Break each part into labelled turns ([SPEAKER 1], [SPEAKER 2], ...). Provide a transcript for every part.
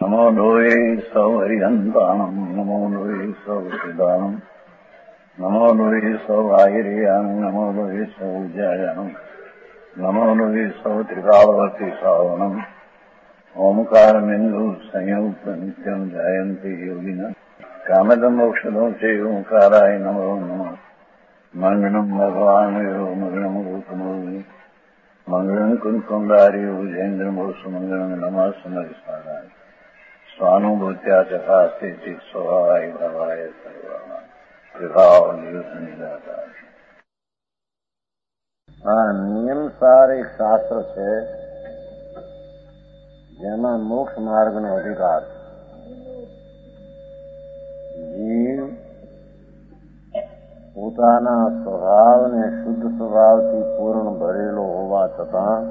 [SPEAKER 1] નમો લોહે સૌ હરિહંતાણમ નમો લોહે સૌ સિદાનમ નમો લોહે સૌ આહિર્યાણમ નમો લોહે સૌ જયાણમ નમો લોહે સૌ ત્રિકાળવતી સાવણમ ઓમકારમિંદુ સંયુક્ત નિત્યમ જયંતી યોગિના કામદમ મોક્ષદો છે ઓંકારાય નમો નમઃ મંગળમ ભગવાન મંગળમ રૂપમોહિ મંગળમ કુંકુંડાર્ય ભુજેન્દ્રમોષ મંગળમ નમઃ સમરિસારાય સ્વાનુભૂત્યા ચકાસ્તે સ્વભાવાય ભવાય સર્વા વિભાવ નિયુક્ત નિરાકાર. આ નિયમસાર એક શાસ્ત્ર છે જેમાં મોક્ષ માર્ગનો અધિકાર જીવ પોતાના સ્વભાવને શુદ્ધ સ્વભાવથી પૂર્ણ ભરેલો હોવા છતાં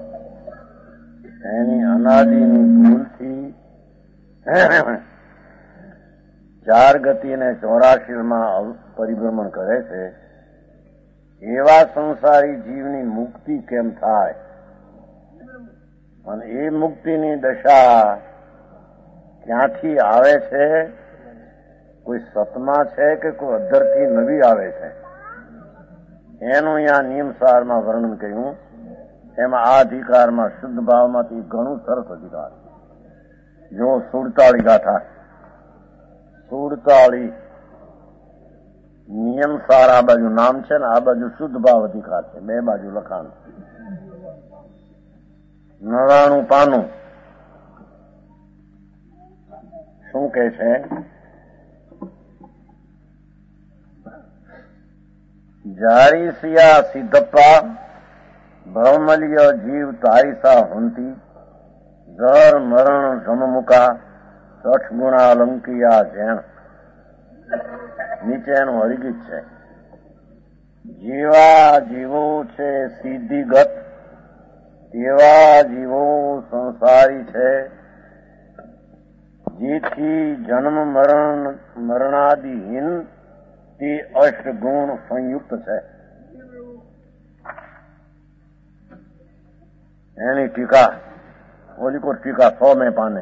[SPEAKER 1] એની અનાદિની ભૂલથી ચાર ગતિ અને 84માં પરિભ્રમણ કરે છે. એવા સંસારી જીવની મુક્તિ કેમ થાય અને એ મુક્તિની દશા ક્યાંથી આવે છે? કોઈ સતમાં છે કે કોઈ અધરથી નવી આવે છે? એનું અહીંયા નિયમસારમાં વર્ણન કર્યું. એમાં આ અધિકારમાં શુદ્ધ ભાવમાંથી ઘણું સરસ અધિકાર. જો 47 ગાથા 47 નિયમસાર આ બાજુ નામ છે ને આ બાજુ શુદ્ધ ભાવ અધિકાર છે. બે બાજુ લખાણ 99 પાનું. શું કે છે? જારીસિયા સિદ્ધપ્પા ભવમલ્ય જીવ તારીસા હંતી જર મરણ જમમુકા 60 ગુણા અલંકિયા જેણ. નીચેનું હરિગીત છે. જેવા જીવો છે સિદ્ધિગત તેવા જીવો સંસારી છે, જેથી જન્મ મરણાદિહીન તે 8 ગુણ સંયુક્ત છે. એની ટીકા ઓલી કો ટીકા 100 પાને.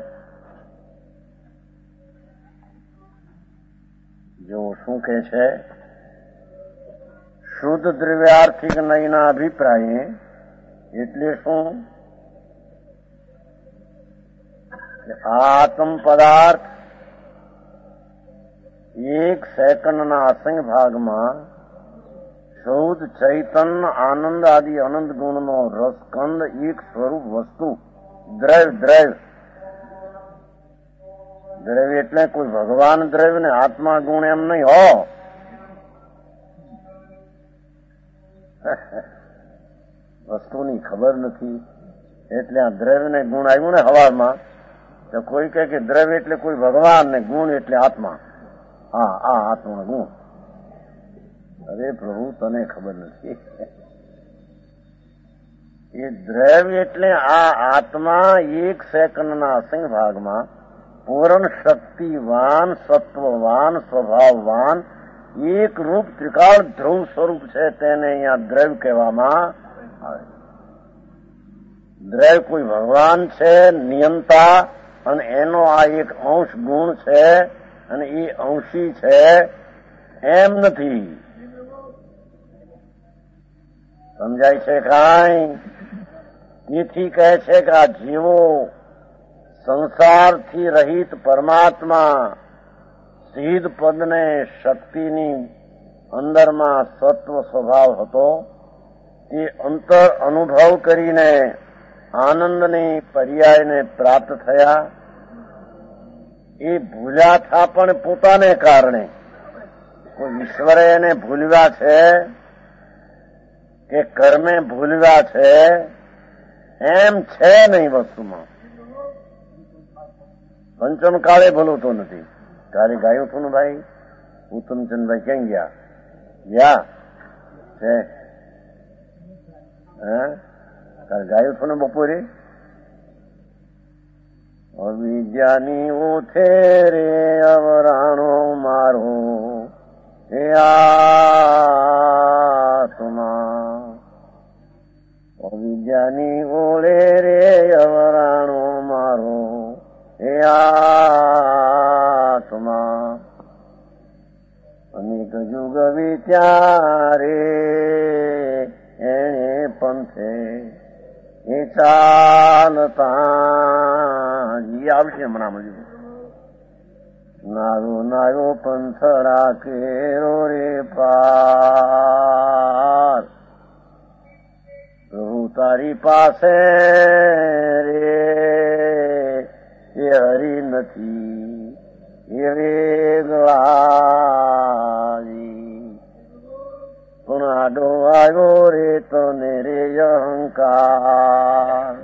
[SPEAKER 1] જો શું કે છે? શુદ્ધ દ્રવ્યાર્થિક નયના અભિપ્રાયે એટલે શું? આત્મ પદાર્થ 1 સેકન્ડના અસંગ ભાગમાં શુદ્ધ ચૈતન્ય આનંદ આદિ અનંત ગુણનો રસકંદ એક સ્વરૂપ વસ્તુ દ્રવ્ય એટલે કોઈ ભગવાન દ્રવ્ય ને આત્મા ગુણ એમ નહીં હો. વસ્તુની ખબર નથી એટલે આ દ્રવ્ય ને ગુણ આવ્યું ને હવામાં. તો કોઈ કહે કે દ્રવ્ય એટલે કોઈ ભગવાન ને ગુણ એટલે આત્મા. હા આ આત્મા ગુણ. અરે પ્રભુ તને ખબર નથી. એ દ્રવ્ય એટલે આ આત્મા 1 સેકન્ડના અસંગ ભાગમાં પૂર્ણ શક્તિવાન સત્વવાન સ્વભાવવાન એક રૂપ ત્રિકાળ ધ્રુવ સ્વરૂપ છે. તેને અહીંયા દ્રવ્ય કહેવામાં આવે. દ્રવ્ય કોઈ ભગવાન છે નિયંતા અને એનો આ એક અંશ ગુણ છે અને એ અંશી છે એમ નથી. સમજાય છે કાંઈ? તેથી કહે છે કે આ જીવો સંસારથી રહિત પરમાત્મા સિદ્ધ પદને શક્તિની અંદરમાં સત્વ સ્વભાવ હતો તે અંતર અનુભવ કરીને આનંદની પર્યાયને પ્રાપ્ત થયા. એ ભૂલ્યા થા પણ પોતાને કારણે. કોઈ ઈશ્વરે એને ભૂલ્યા છે કે કર્મે ભૂલ્યા છે એમ છે નહીં. વસ્તુમાં પંચમ કાળે ભૂલતો નથી. તારે ગાયું હતું ને ભાઈ ઉત્તમચંદભાઈ ક્યાં ગયા? છે તારે ગાયું હતું ને બપોરે? અવિદ્યાની ઓથે રે અવરાણો મારો હે આત્મા. અવિદ્યાની ઓળે રે અવરાણો મારો હે આ એ ચાલતા જી આવશે હમણાં મળી નાયો નાયો પંથડા કેરો રે પાર પ્રભુ તારી પાસે રે એ હરી નથી એ વેગલાજી પણ આડો આવ્યો રે તને રે અહંકાર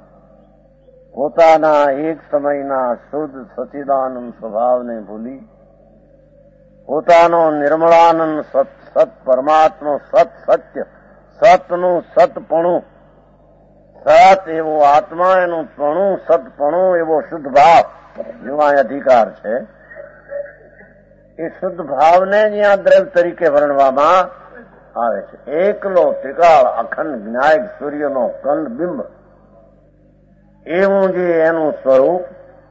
[SPEAKER 1] પોતાના એક સમયના શુદ્ધ સચિદાનંદ સ્વભાવને ભૂલી પોતાનો નિર્મળાનંદ સત પરમાત્મા સત્ય સતનું સતપણું સત એવો આત્મા એનું પણું સતપણું એવો શુદ્ધ ભાવ એવા અધિકાર છે. એ શુદ્ધ ભાવને જ્યાં દ્રવ્ય તરીકે વર્ણવામાં આવે છે. એકલો ત્રિકાળ અખંડ જ્ઞાયક સૂર્યનો કંદ બિંબ એવું જે એનું સ્વરૂપ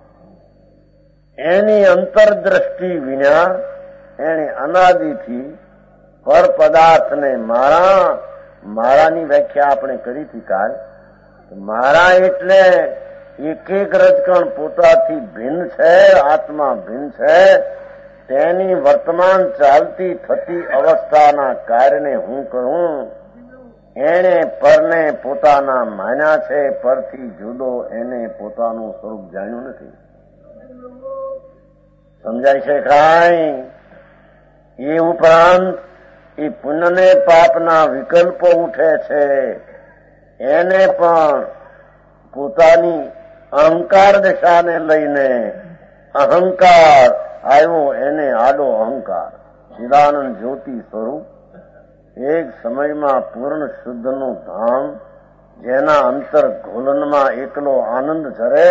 [SPEAKER 1] એની અંતરદ્રષ્ટિ વિના એને અનાદિથી પર પદાર્થને મારાની વ્યાખ્યા આપણે કરી હતી કાલ. મારા એટલે એક એક રજકણ પોતાથી ભિન્ન છે, આત્મા ભિન્ન છે. તેની વર્તમાન ચાલતી થતી અવસ્થાના કાર્યને હું કહું. એને પરને પોતાના માન્યા છે, પરથી જુદો એને પોતાનું સ્વરૂપ જાણ્યું નથી. સમજાય છે કાંઈ? એ ઉપરાંત એ પુણ્યને પાપના વિકલ્પો ઉઠે છે. એને પણ પોતાની અહંકાર દશાને લઈને અહંકાર આવ્યો, એને આડો અહંકાર ચિદાનંદ જ્યોતિ સ્વરૂપ એક સમયમાં પૂર્ણ શુદ્ધનું ધામ જેના અંતર ઘોલનમાં એકલો આનંદ ઝરે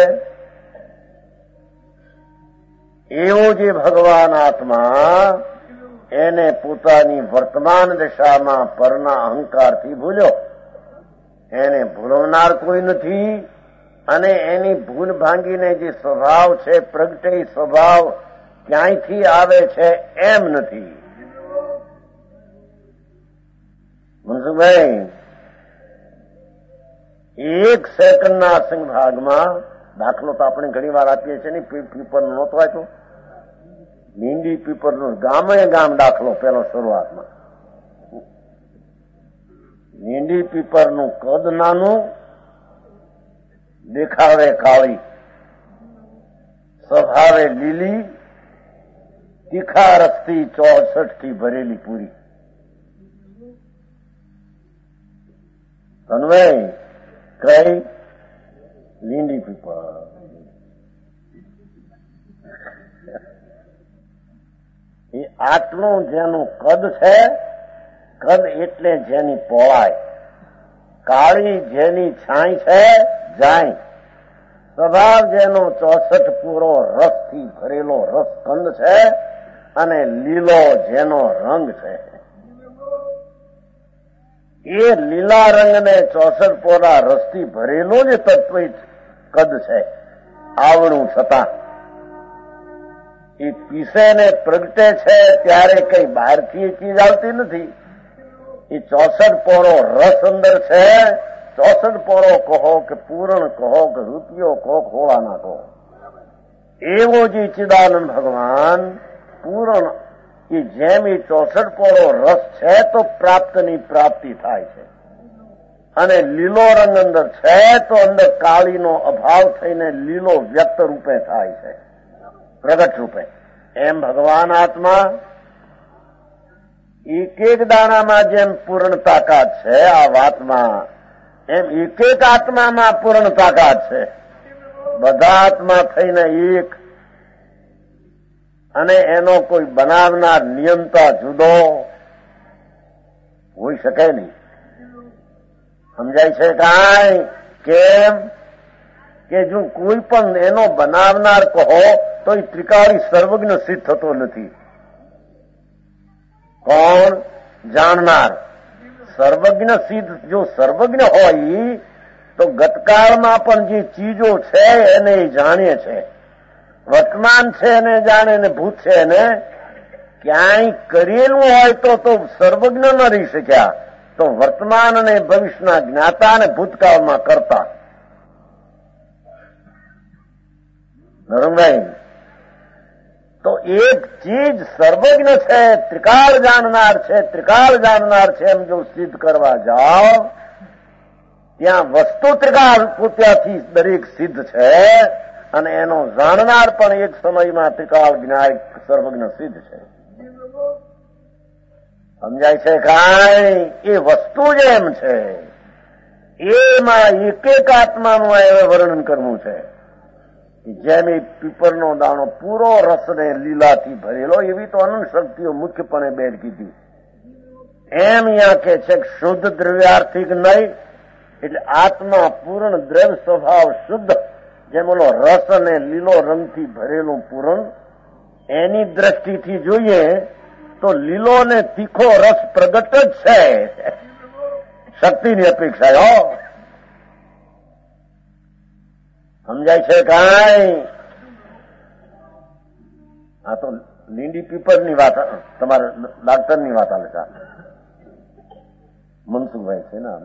[SPEAKER 1] એવો જે ભગવાન આત્મા એને પોતાની વર્તમાન દશામાં પરના અહંકારથી ભૂલ્યો. એને ભૂલવનાર કોઈ નથી અને એની ભૂલ ભાંગીને જે સ્વભાવ છે પ્રગટે સ્વભાવ ક્યાંયથી આવે છે એમ નથી. મનસુખભાઈ, એક સેકન્ડના અસંગ ભાગમાં દાખલો તો આપણે ઘણી વાર આપીએ છીએ ને, પીપર નહોતો આપ્યો, મીંડી પીપરનું ગામે ગામ દાખલો પેલો શરૂઆતમાં. મીંડી પીપરનું કદ નાનું, દેખાવે કાળી, સ્વભાવે લીલી, તીખા રસથી 64 થી ભરેલી પૂરી. તન્વય કઈ લીંડી પીપર એ આટલું જેનું કદ છે, કદ એટલે જેની પહોળાઈ, કાળી જેની છાંય છે જાય, સ્વભાવ જેનો 64 પૂરો રસથી ભરેલો રસકંદ છે અને લીલો જેનો રંગ છે. એ લીલા રંગને 64 પોરા રસથી ભરેલો જે તત્વ કદ છે આવણું છતાં એ પીસે ને પ્રગટે છે ત્યારે કઈ બહારથી એ ચીજ આવતી નથી. એ 64 પોરો રસ અંદર છે. 64 પોરો કહો કે પૂરણ કહો કે રૂપિયો કહો ખોળાના કહો, એવો જે ચિદાનંદ ભગવાન પૂરણ એ જેમ એ 64 પોરો રસ છે તો પ્રાપ્તની પ્રાપ્તિ થાય છે અને લીલો રંગ અંદર છે તો અંદર કાળીનો અભાવ થઈને લીલો વ્યક્ત રૂપે થાય છે, પ્રગટ રૂપે. એમ ભગવાન આત્મા એક એક દાણામાં જેમ પૂર્ણ તાકાત છે આ વાતમાં, એમ એક એક આત્મામાં પૂર્ણ તાકાત છે. બધા આત્મા થઈને એક અને એનો કોઈ બનાવનાર નિયંતા જુદો હોઈ શકે નહીં. સમજાય છે કાંઈ? કેમ કે જો કોઈ પણ એનો બનાવનાર કહો તો એ ત્રિકાળી સર્વજ્ઞ સિદ્ધ થતો નથી. કોણ? જાણનાર. સર્વજ્ઞ સિદ્ધ જો સર્વજ્ઞ હોય તો ગતકાળમાં પણ જે ચીજો છે એને જાણે છે, વર્તમાન છે એને જાણે ને ભૂત છે એને ક્યાંય કરેલું હોય તો સર્વજ્ઞ ન રહી શક્યા, તો તો વર્તમાન અને ભવિષ્યના જ્ઞાતા અને ભૂતકાળમાં કરતા. નરમભાઈ, તો એક ચીજ સર્વજ્ઞ છે, ત્રિકાળ જાણનાર છે, ત્રિકાળ જાણનાર છે એમ જો સિદ્ધ કરવા જાઓ, ત્યાં વસ્તુ ત્રિકાળ પોત્યાથી દરેક સિદ્ધ છે અને એનો જાણનાર પણ એક સમયમાં ત્રિકાળ જ્ઞાયક સર્વજ્ઞ સિદ્ધ છે. સમજાય છે કાંઈ? એ વસ્તુ જ એમ છે, એમાં એક એક આત્માનું હવે વર્ણન કરવું છે. જેમ એ પીપરનો દાણો પૂરો રસને લીલાથી ભરેલો, એવી તો અનંત શક્તિઓ મુખ્યપણે બેડ કીધી. એમ અહીંયા કે છે કે શુદ્ધ દ્રવ્યાર્થિક નહીં, એટલે આત્મા પૂર્ણ દ્રવ્ય સ્વભાવ શુદ્ધ, જેમ ઓલો રસ અને લીલો રંગથી ભરેલું પૂરણ, એની દ્રષ્ટિથી જોઈએ તો લીલો ને તીખો રસ પ્રગટ જ છે, શક્તિની અપેક્ષા. હો, સમજાય છે કાંઈ? આ તો લીંડી પીપરની વાત, તમારા ડાક્ટરની વાત આવે છે. મનસુખભાઈ છે ને,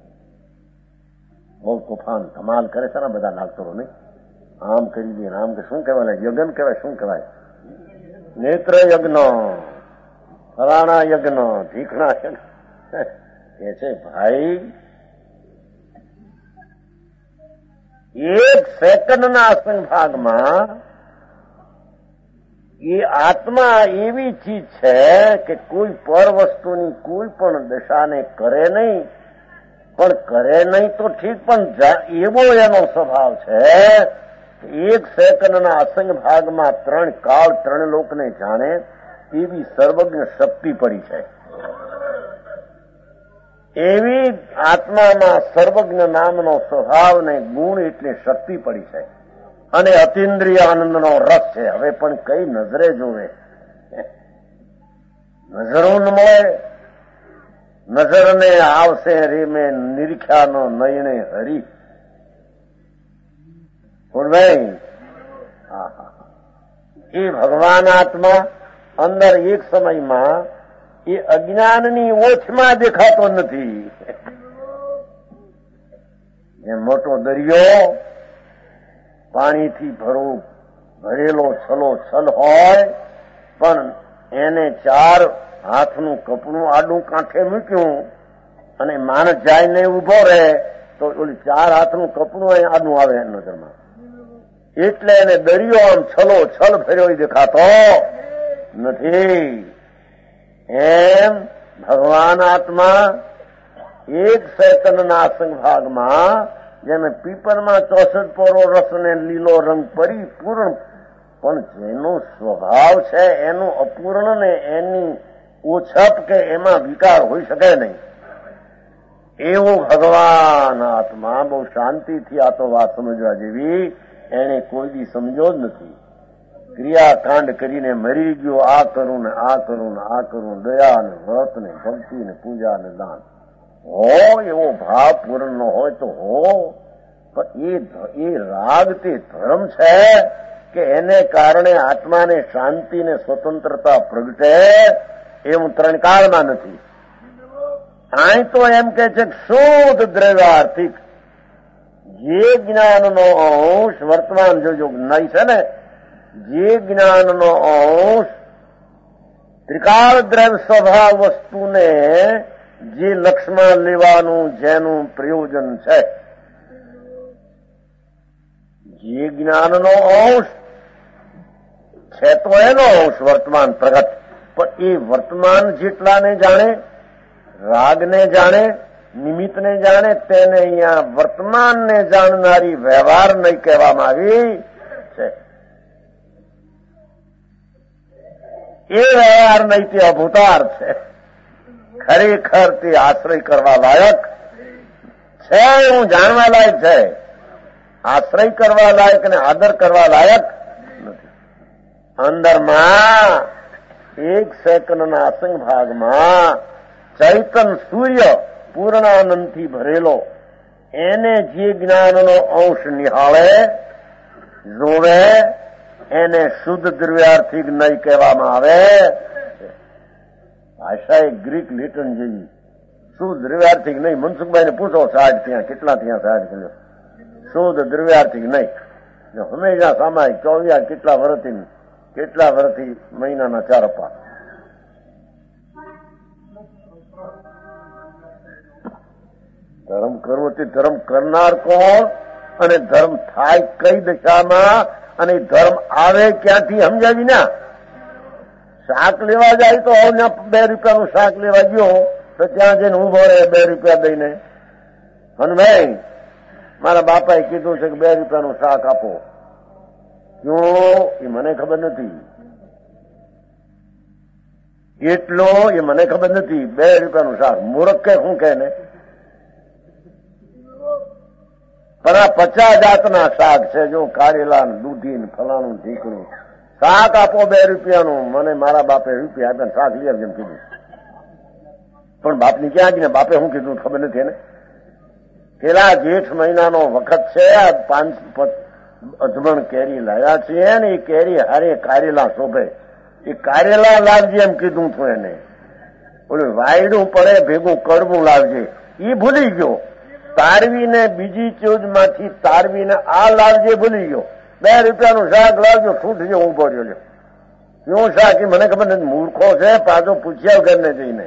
[SPEAKER 1] બહુ તોફાન ધમાલ કરે છે ને બધા ડાક્ટરો ને. આમ કરી દે, આમ કે શું કહેવાય, યજ્ઞ કહેવાય, શું કહેવાય, નેત્ર યજ્ઞ, ફલાણા યજ્ઞ, ઢીકણા યજ્ઞ. કે છે ભાઈ, એક સેકન્ડના અસંગ ભાગમાં એ આત્મા એવી ચીજ છે કે કોઈ પર વસ્તુની કોઈ પણ દશાને કરે નહીં, પણ કરે નહીં તો ઠીક, પણ એવો એનો સ્વભાવ છે એક સેકન્ડના અસંગ ભાગમાં ત્રણ કાળ ત્રણ લોકને જાણે એવી સર્વજ્ઞ શક્તિ પડી છે. એવી આત્મામાં સર્વજ્ઞ નામનો સ્વભાવ ને ગુણ એટલે શક્તિ પડી છે અને અતિન્દ્રિય આનંદનો રસ છે. હવે પણ કઈ નજરે જોવે? નજરો ન મળે, નજરને આવશે રેમે નિરીખ્યાનો નયને હરી. ભાઈ, એ ભગવાન આત્મા અંદર એક સમયમાં એ અજ્ઞાનની ઓછમાં દેખાતો નથી. જે મોટો દરિયો પાણીથી ભરેલો છલોછલ હોય, પણ એને ચાર હાથનું કપડું આડું કાંઠે મૂક્યું અને માણસ જાય ને ઉભો રહે તો ઓલી ચાર હાથનું કપડું અહીં આડું આવે નજરમાં, એટલે એને દરિયો આમ છલોછલ ભર્યો દેખાતો નથી. એમ ભગવાન આત્મા એક સેકન્ડના અસંગ ભાગમાં જેને પીપરમાં 64 પોરો રસ ને લીલો રંગ પરિપૂર્ણ, પણ જેનો સ્વભાવ છે એનું અપૂર્ણ ને એની ઓછપ કે એમાં વિકાર હોઈ શકે નહીં, એવો ભગવાન આત્મા. બહુ શાંતિથી આ તો વાત સમજવા જેવી, એને કોઈ દી સમજો જ નથી. ક્રિયાકાંડ કરીને મરી ગયો, આ કરું ને આ કરું ને આ કરું, દયા ને વ્રત ને ભક્તિ ને પૂજા ને દાન હોય, એવો ભાવ પૂર્ણ ન હોય તો હો, પણ એ રાગ તે ધર્મ છે કે એને કારણે આત્માને શાંતિ ને સ્વતંત્રતા પ્રગટે, એવું ત્રણ કાળમાં નથી. અહીં તો એમ કે છે શુદ્ધ દ્રવ્યાર્થિક જે જ્ઞાનનો અંશ વર્તમાન જો નહીં છે ને, જે જ્ઞાનનો અંશ ત્રિકાળ દ્રવ્ય સ્વભાવ વસ્તુને જે લક્ષમાં લેવાનું જેનું પ્રયોજન છે, જે જ્ઞાનનો અંશ છે તો એનો અંશ વર્તમાન પ્રગટ, પણ એ વર્તમાન જેટલાને જાણે, રાગને જાણે, નિમિત્તને જાણે, તેને અહીંયા વર્તમાનને જાણનારી વ્યવહાર નહીં કહેવામાં આવી છે. એ વ્યવહાર નહીં, તે અભૂતાર છે. ખરેખર તે આશ્રય કરવા લાયક છે, હું જાણવા લાયક છે. આશ્રય કરવા લાયક અને આદર કરવા લાયક નથી. અંદરમાં એક સેકન્ડના અસંગ ભાગમાં ચૈતન સૂર્ય પૂર્ણાનંદથી ભરેલો, એને જે જ્ઞાનનો અંશ નિહાળે જોવે, એને શુદ્ધ દ્રવ્યાર્થિક નહીં કહેવામાં આવે. ભાષા એ ગ્રીક લેટન જેવી શુદ્ધ દ્રવ્યાર્થિક નહીં. મનસુખભાઈને પૂછો 60 ત્યાં કેટલા ત્યાં 60 કિલો શુદ્ધ દ્રવ્યાર્થિક નહીં. હંમેશા સામાયિક 24 કેટલા વર્ષથી મહિનાના 4 અપા. ધર્મ કરવો તે ધર્મ કરનાર કોણ અને ધર્મ થાય કઈ દશામાં અને ધર્મ આવે ક્યાંથી સમજાવી ના. શાક લેવા જાય તો 2 રૂપિયાનું શાક લેવા ગયો તો ત્યાં જઈને ઉભો રહે 2 રૂપિયા દઈને. અને ભાઈ મારા બાપાએ કીધું છે કે 2 રૂપિયાનું શાક આપો. ક્યું એ મને ખબર નથી, એટલો એ મને ખબર નથી. 2 રૂપિયાનું શાક મૂર્ખ કે શું કે ને. પણ આ 50 જાતના શાક છે. જો કારેલા દૂધી ફલાણું ઢીકણું શાક આપો 2 રૂપિયાનું. મને મારા બાપે રૂપિયા આપ્યા શાક લઈ આવજે કીધું. પણ બાપની ક્યાં ગઈ ને બાપે શું કીધું ખબર નથી એને. પેલા જેઠ મહિનાનો વખત છે. 5 અજમણ કેરી લાવ્યા છીએ ને એ કેરી હારે કારેલા શોભે. એ કારેલા લાવજે એમ કીધું છું એને. ઓલું વાયડું પડે ભેગું કડવું લાવજે એ ભૂલી ગયો. તારવીને બીજી ચીજમાંથી તારવીને આ લાવજે ભૂલી ગયો. 2 રૂપિયાનું શાક લાવજો છૂટજો ઉભો રહ્યો. શું શાક એ મને ખબર નથી. મૂર્ખો છે. પાછો પૂછ્યા ઘરને જઈને.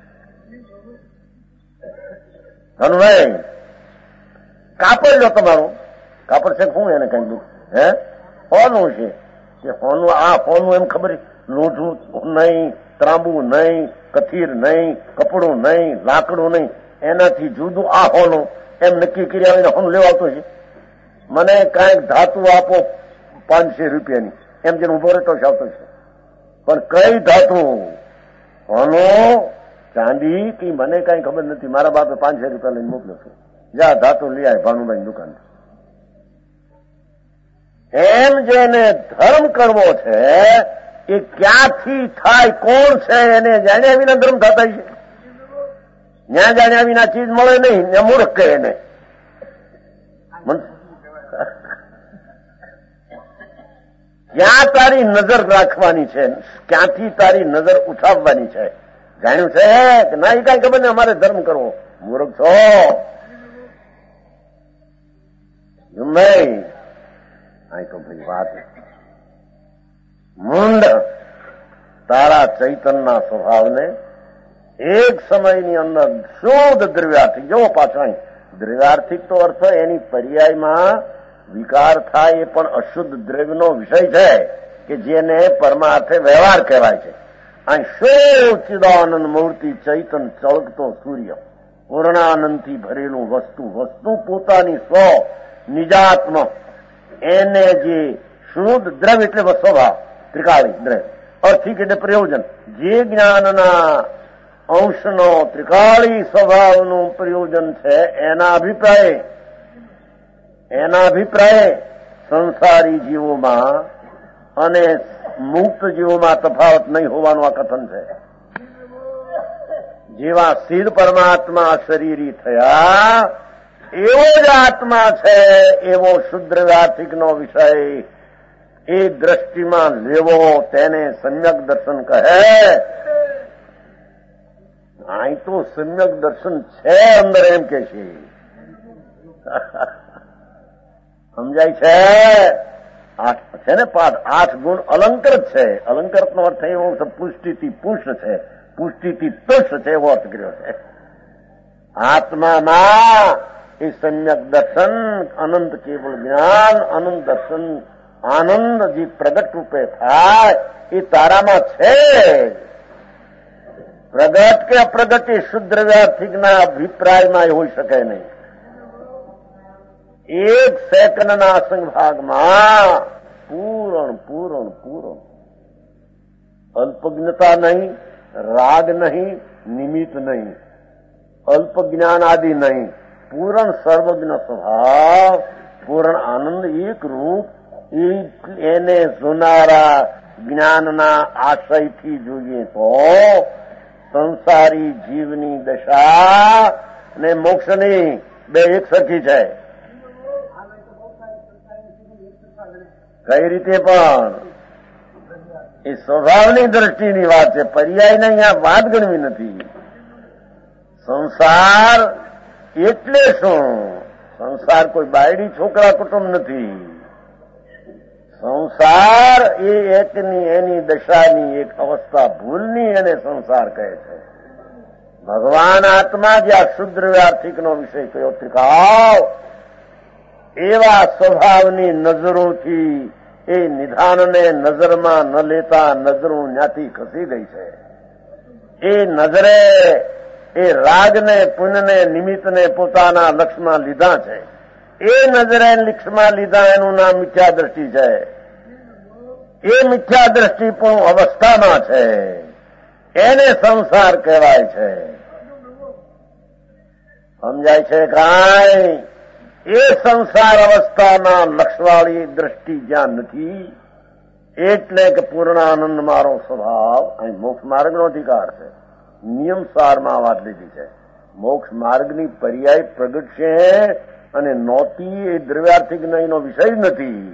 [SPEAKER 1] હનુભાઈ કાપડ લો તમારું. કાપડ છે શું એને કઈ દુઃખ હે હોનું છે કે હોનું આ હોનું એમ ખબર. લોઢું નહીં, ત્રાંબુ નહીં, કથીર નહીં, કપડું નહીં, લાકડું નહીં, એનાથી જુદું આ હોનું એમ નક્કી કરી આવીને હોનું લેવા આવતો છે. મને કાંઈક ધાતુ આપો 500 રૂપિયાની એમ જેને ઉભો રહેતો આવતો છે. પણ કઈ ધાતુ હોનું ચાંદી કે મને કઈ ખબર નથી. મારા બાપે 500 રૂપિયા લઈને મોકલ્યો છે. જા ધાતુ લઈ આવે ભાનુભાઈ દુકાન. એમ જેને ધર્મ કરવો છે એ ક્યાંથી થાય કોણ છે એને જાણ્યા વિના ધર્મ થતા છે. ત્યાં જાણ્યા વિના ચીજ મળે નહીં. ત્યાં મૂર્ખ કહે એને. ક્યાં તારી નજર રાખવાની છે, ક્યાંથી તારી નજર ઉઠાવવાની છે જાણ્યું છે કે ના? એ કઈ ખબર ને અમારે ધર્મ કરવો. મૂર્ખ છો નહીં. આ તો ભાઈ વાત મૂંડ તારા ચૈતનના સ્વભાવને એક સમયની અંદર શુદ્ધ દ્રવ્યાર્થિક. જો પાછા દ્રવ્યાર્થિક તો અર્થ એની પર્યાયમાં વિકાર થાય એ પણ અશુદ્ધ દ્રવ્યનો વિષય છે કે જેને પરમાર્થે વ્યવહાર કહેવાય છે. અહીં શુદ્ધ ચિદાનંદ મૂર્તિ ચૈતન ચળકતો સૂર્ય પૂર્ણાનંદથી ભરેલું વસ્તુ પોતાની સ્વ નિજાત્મ એને જે શુદ્ધ દ્રવ્ય એટલે સ્વભાવ ત્રિકાળી દ્રવ્ય અર્થિક એટલે પ્રયોજન જે જ્ઞાનના અંશનો ત્રિકાળી સ્વભાવનું પ્રયોજન છે એના અભિપ્રાય સંસારી જીવોમાં અને મુક્ત જીવોમાં તફાવત નહીં હોવાનું આ કથન છે. જેવા સિદ્ધ પરમાત્મા શરીરી થયા એવો જ આત્મા છે. એવો શુદ્ધ વ્યાર્થિકનો વિષય એ દ્રષ્ટિમાં લેવો તેને સમ્યક દર્શન કહે. અહીં તો સમ્યક દર્શન છે અંદર એમ કે છે. સમજાય છે? 8 છે ને પાઠ 8 ગુણ અલંકૃત છે. અલંકૃતનો અર્થ એવો પુષ્ટિથી પુષ્ટ છે, પુષ્ટિથી તુષ્ટ છે એવો અર્થ કર્યો છે. આત્મામાં એ સમ્યક દર્શન અનંત કેવળ જ્ઞાન અનંત દર્શન આનંદ જે પ્રગટ રૂપે થાય એ તારામાં છે. પ્રગટ કે અપ્રગટ એ શુદ્ધ વ્યાર્થિકના અભિપ્રાયમાં હોઈ શકે નહીં. 1 સેકન્ડના સંભાગમાં પૂરણ અલ્પજ્ઞતા નહીં, રાગ નહીં, નિમિત્ત નહીં, અલ્પ જ્ઞાન આદિ નહીં, પૂરણ સર્વજ્ઞ સ્વભાવ પૂરણ આનંદ એક રૂપ એને જોનારા જ્ઞાનના આશયથી જોઈએ તો સંસારી જીવની દશા અને મોક્ષની 2 એક સરખી છે. કઈ રીતે પણ એ સ્વભાવની દ્રષ્ટિની વાત છે. પર્યાયને અહીંયા વાત ગણવી નથી. સંસાર એટલે શું? સંસાર કોઈ બાયડી છોકરા કુટુંબ નથી. સંસાર એ એકની એની દશાની એક અવસ્થા ભૂલની એને સંસાર કહે છે. ભગવાન આત્મા જે આ શુદ્ર આર્થિકનો વિષય કયો ત્રિકાવ એવા સ્વભાવની નજરોથી એ નિધાનને નજરમાં ન લેતા નજરો ત્યાંથી ખસી ગઈ છે. એ નજરે એ રાગને પુણ્યને નિમિત્તને પોતાના લક્ષમાં લીધા છે. એ નજરે લક્ષમાં લીધા એનું નામ મિથ્યા દ્રષ્ટિ છે. એ મિથ્યા દ્રષ્ટિ પણ અવસ્થામાં છે. એને સંસાર કહેવાય છે. સમજાય છે કાંઈ? એ સંસાર અવસ્થામાં લક્ષવાળી દ્રષ્ટિ જ્યાં નથી એટલે કે પૂર્ણાનંદ મારો સ્વભાવ અહીં મોક્ષ માર્ગનો અધિકાર છે. નિયમ સારમાં વાત લીધી છે. મોક્ષ માર્ગની પર્યાય પ્રગટ છે અને નોતી એ દ્રવ્યાર્થિક નહીંનો વિષય નથી.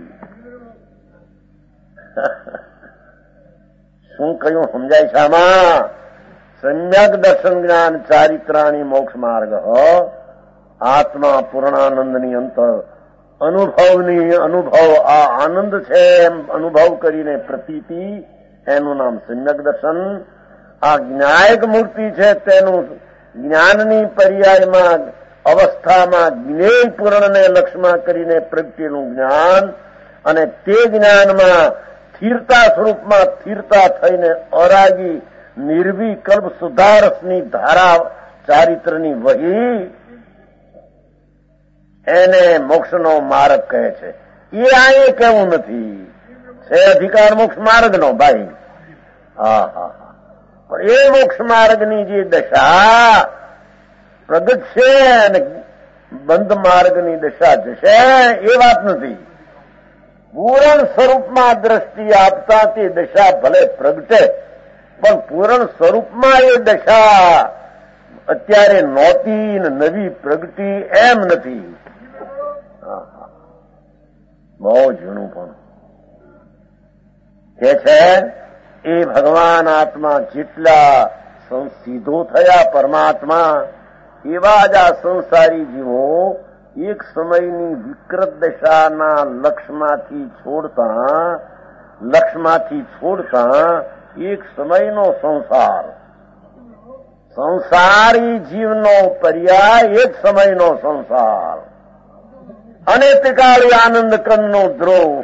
[SPEAKER 1] શું કહ્યું સમજાય છે આમાં? સમ્યક દર્શન જ્ઞાન ચારિત્રાની મોક્ષ માર્ગ આત્મા પૂર્ણાનંદની અંતર અનુભવ આ આનંદ છે એમ અનુભવ કરીને પ્રતીતિ એનું નામ સમ્યક દર્શન. આ જ્ઞાયક મૂર્તિ છે તેનું જ્ઞાનની પર્યાયમાં અવસ્થામાં જ્ઞેય પૂર્ણને લક્ષ્યમાં કરીને પ્રગટેલું જ્ઞાન અને તે જ્ઞાનમાં સ્થિરતા સ્વરૂપમાં સ્થિરતા થઈને અરાગી નિર્વિકલ્પ સુધારસની ધારા ચારિત્રની વહી એને મોક્ષનો માર્ગ કહે છે. એ આ કેવું નથી છે અધિકાર મોક્ષ માર્ગનો ભાઈ. હા હા હા. પણ એ મોક્ષ માર્ગની જે દશા પ્રગટ છે અને બંધ માર્ગની દશા જશે એ વાત નથી. પૂરણ સ્વરૂપમાં દ્રષ્ટિ આપતા તે દશા ભલે પ્રગટે પણ પૂરણ સ્વરૂપમાં એ દશા અત્યારે નહોતી ને નવી પ્રગટી એમ નથી. બહુ ઝીણું પણ કે છે એ ભગવાન આત્મા જેટલા સીધો થયા પરમાત્મા એવા જ આ સંસારી જીવો એક સમયની વિકૃત દશાના લક્ષમાંથી છોડતા એક સમયનો સંસારી જીવનો પર્યાય એક સમયનો સંસાર અને ત્રિકાળી આનંદ કંદનો ધ્રુવ.